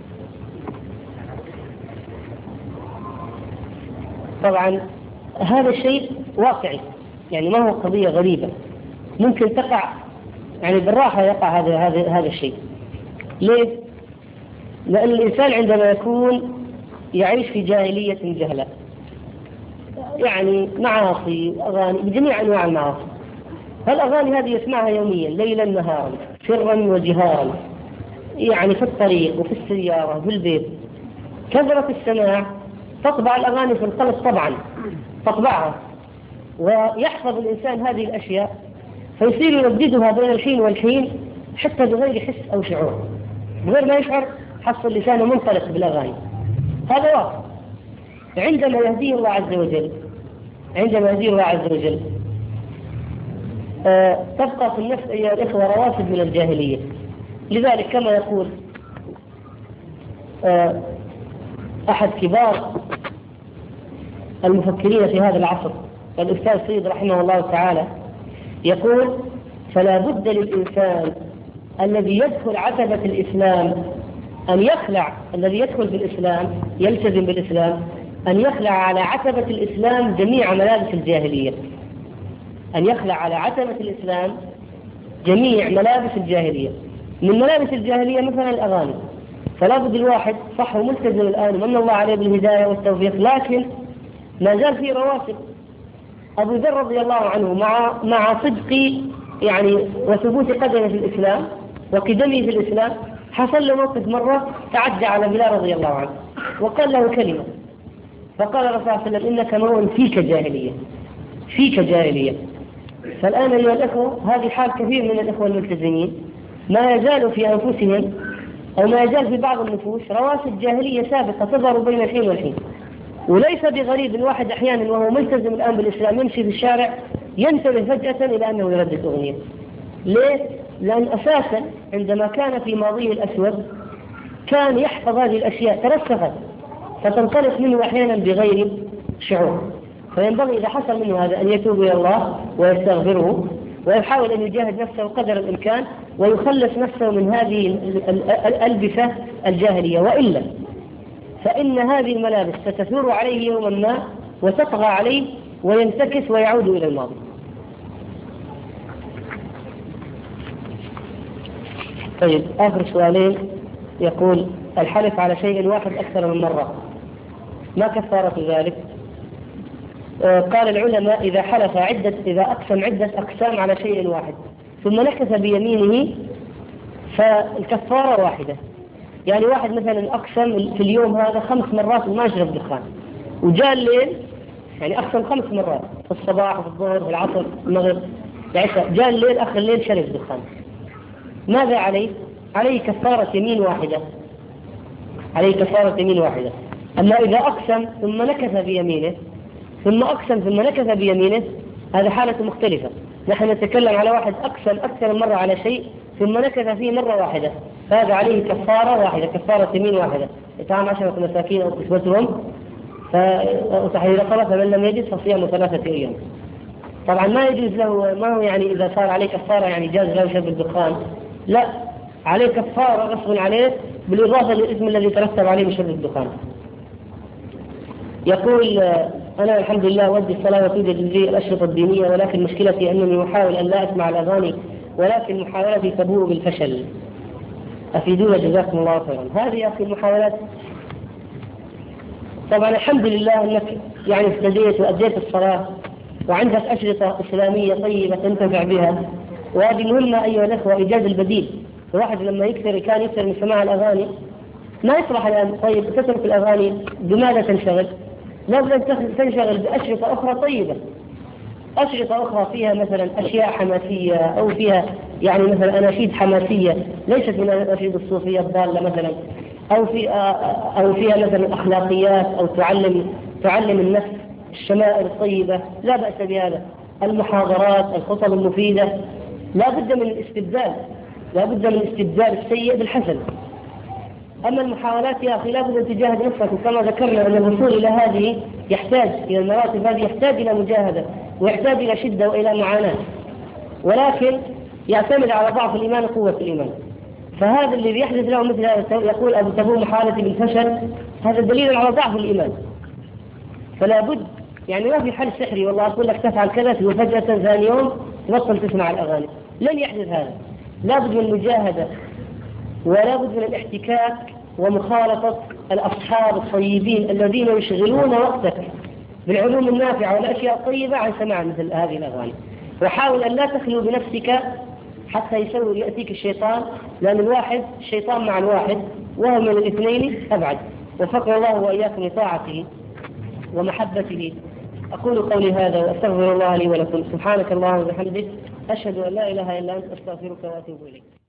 طبعا هذا الشيء واقعي، يعني ما هو قضية غريبة، ممكن تقع يعني بالراحة يقع هذا الشيء. ليه؟ لأن الإنسان عندما يكون يعيش في جاهلية جهلة، يعني معاصي أغاني بجميع أنواع المعاصي، هالأغاني هذه يسمعها يوميا ليلا نهارا سرا وجهارا، يعني في الطريق وفي السيارة في البيت، كثرة السماع تطبع الأغاني في القلب طبعا، تطبعها، ويحفظ الإنسان هذه الأشياء فيصير يرددها بين الحين والحين حتى بغير حس أو شعور، بغير ما يشعر حصل لسانه منطلق بالأغاني. هذا واقع. عندما يهديه الله عز وجل تبقى في النفس أيها الإخوة رواسب من الجاهلية. لذلك كما يقول أحد كبار المفكرين في هذا العصر الأستاذ سيد رحمه الله تعالى، يقول فلا بد للإنسان الذي يدخل عتبة الإسلام أن يخلع، الذي يدخل في الإسلام يلتزم بالإسلام، أن يخلع على عتبة الإسلام جميع ملابس الجاهلية، أن يخلع على عتبة الإسلام جميع ملابس الجاهلية. من ملابس الجاهلية مثلا الأغاني، فلا بد الواحد صح وملتزم الآن ومن الله عليه بالهداية والتوفيق، لكن ما زال في رواسب. أبو ذر رضي الله عنه مع صدق يعني وثبوت قدمه في الإسلام وقدمه في الإسلام، حصل له موقف مرة تعدى على بلال رضي الله عنه وقال له كلمة، فقال الرسول صلى الله عليه وسلم إنك امرؤ فيك جاهلية. فالآن أيها الأخوة هذه حال كثير من الأخوة الملتزمين، ما يزال في أنفسهم أو ما يزال في بعض النفوس رواسب جاهلية سابقة تظهر بين الحين والحين. وليس بغريب الواحد أحيانا وهو ملتزم الآن بالإسلام يمشي في الشارع ينتبه فجأة إلى أنه يردد أغنية. ليه؟ لأن أساسا عندما كان في ماضيه الأسود كان يحفظ هذه الأشياء ترسخت فتنطلق منه أحيانا بغير شعور. فينبغي إذا حصل منه هذا أن يتوب إلى الله ويستغفره ويحاول أن يجاهد نفسه قدر الإمكان ويخلص نفسه من هذه الألبسة الجاهلية، وإلا فإن هذه الملابس ستثور عليه يوما ما وتطغى عليه وينتكس ويعود إلى الماضي. طيب آخر سؤالين. يقول: الحلف على شيء واحد أكثر من مرة ما كفارة ذلك؟ قال العلماء: إذا حلف إذا أقسم عدة أقسام على شيء واحد ثم نكث بيمينه فالكفارة واحدة. يعني واحد مثلا أقسم في اليوم هذا 5 مرات ما يشرب دخان، وجاء الليل يعني أقسم 5 مرات في الصباح وفي الظهر وفي العصر المغرب العشاء، جاء الليل آخر الليل شرب دخان، ماذا عليه؟ عليه كفارة يمين واحدة. عليه كفارة يمين واحدة. أما إذا أقسم ثم نكث بيمينه ثم أقسم ثم نكث بيمينه هذا حالة مختلفة. نحن نتكلم على واحد أقسم أكثر من مرة على شيء ثم نكث فيه مرة واحدة، فهذا عليه كفارة واحدة، كفارة يمين واحدة، إطعام 10 مساكين أو كسوتهم وتحرير رقبة، فمن لم يجد فصيام 3 أيام. طبعا ما يجوز له، ما هو يعني إذا صار عليه كفارة يعني جاز له شرب الدخان، لا، عليه كفارة غصب عليه بالإضافة للإثم الذي ترتب عليه من شرب الدخان. يقول: أنا الحمد لله أودي الصلاة وتوجد لي الأشرطة الدينية، ولكن مشكلتي أنني أحاول أن لا أسمع الأغاني، ولكن محاولتي تبوء بالفشل، أفيدونا جزاكم الله خيرا. هذه يا أخي المحاولات، طبعا الحمد لله أنك يعني اهتديت وأديت الصلاة وعندك أشرطة إسلامية طيبة تنتفع بها، وهذه مهمة أيها الأخوة، إيجاد البديل. الواحد لما كان يكثر من سماع الأغاني ما يصلح الآن. طيب تترك الأغاني، بماذا تنشغل؟ لابد أن تنشغل بأشرطة أخرى طيبة، أشرطة أخرى فيها مثلا أشياء حماسية، أو فيها يعني مثلا أناشيد حماسية ليست من الأناشيد الصوفية الضالة مثلا، أو فيها مثلا أخلاقيات، أو تعلم النفس الشمائل الطيبة، لا بأس بهذا. المحاضرات، الخطب المفيدة، لا بد من الاستبدال، لا بد من استبدال السيء بالحسن. أما المحاولات يا أخي لا بد أن تجاهد نفسك، وكما ذكرنا أن الوصول إلى هذه يحتاج إلى المراتب هذه، يحتاج إلى مجاهدة ويحتاج إلى شدة وإلى معاناة، ولكن يعتمد على ضعف الإيمان وقوة الإيمان. فهذا الذي يحدث له مثل هذا، يقول أبو تبوء محاولتي بالفشل، هذا دليل على ضعف الإيمان. فلا بد يعني ما في حل سحري والله أقول لك تفعل كذا وفجأة ثاني يوم تبطل تسمع الأغاني، لن يحدث هذا. لا بد من المجاهدة، ولا بد من الاحتكاك ومخالطة الأصحاب الطيبين الذين يشغلون وقتك بالعلوم النافعة والأشياء الطيبة عن سماع مثل هذه الأغاني. وحاول أن لا تخلو بنفسك حتى يأتيك الشيطان، لأن الشيطان مع الواحد وهو من الاثنين أبعد. وفقنا الله وإياكم لطاعته ومحبته. أقول قولي هذا وأستغفر الله لي ولكم. سبحانك اللهم وبحمدك، أشهد أن لا إله إلا أنت، أستغفرك وأتوب إليك.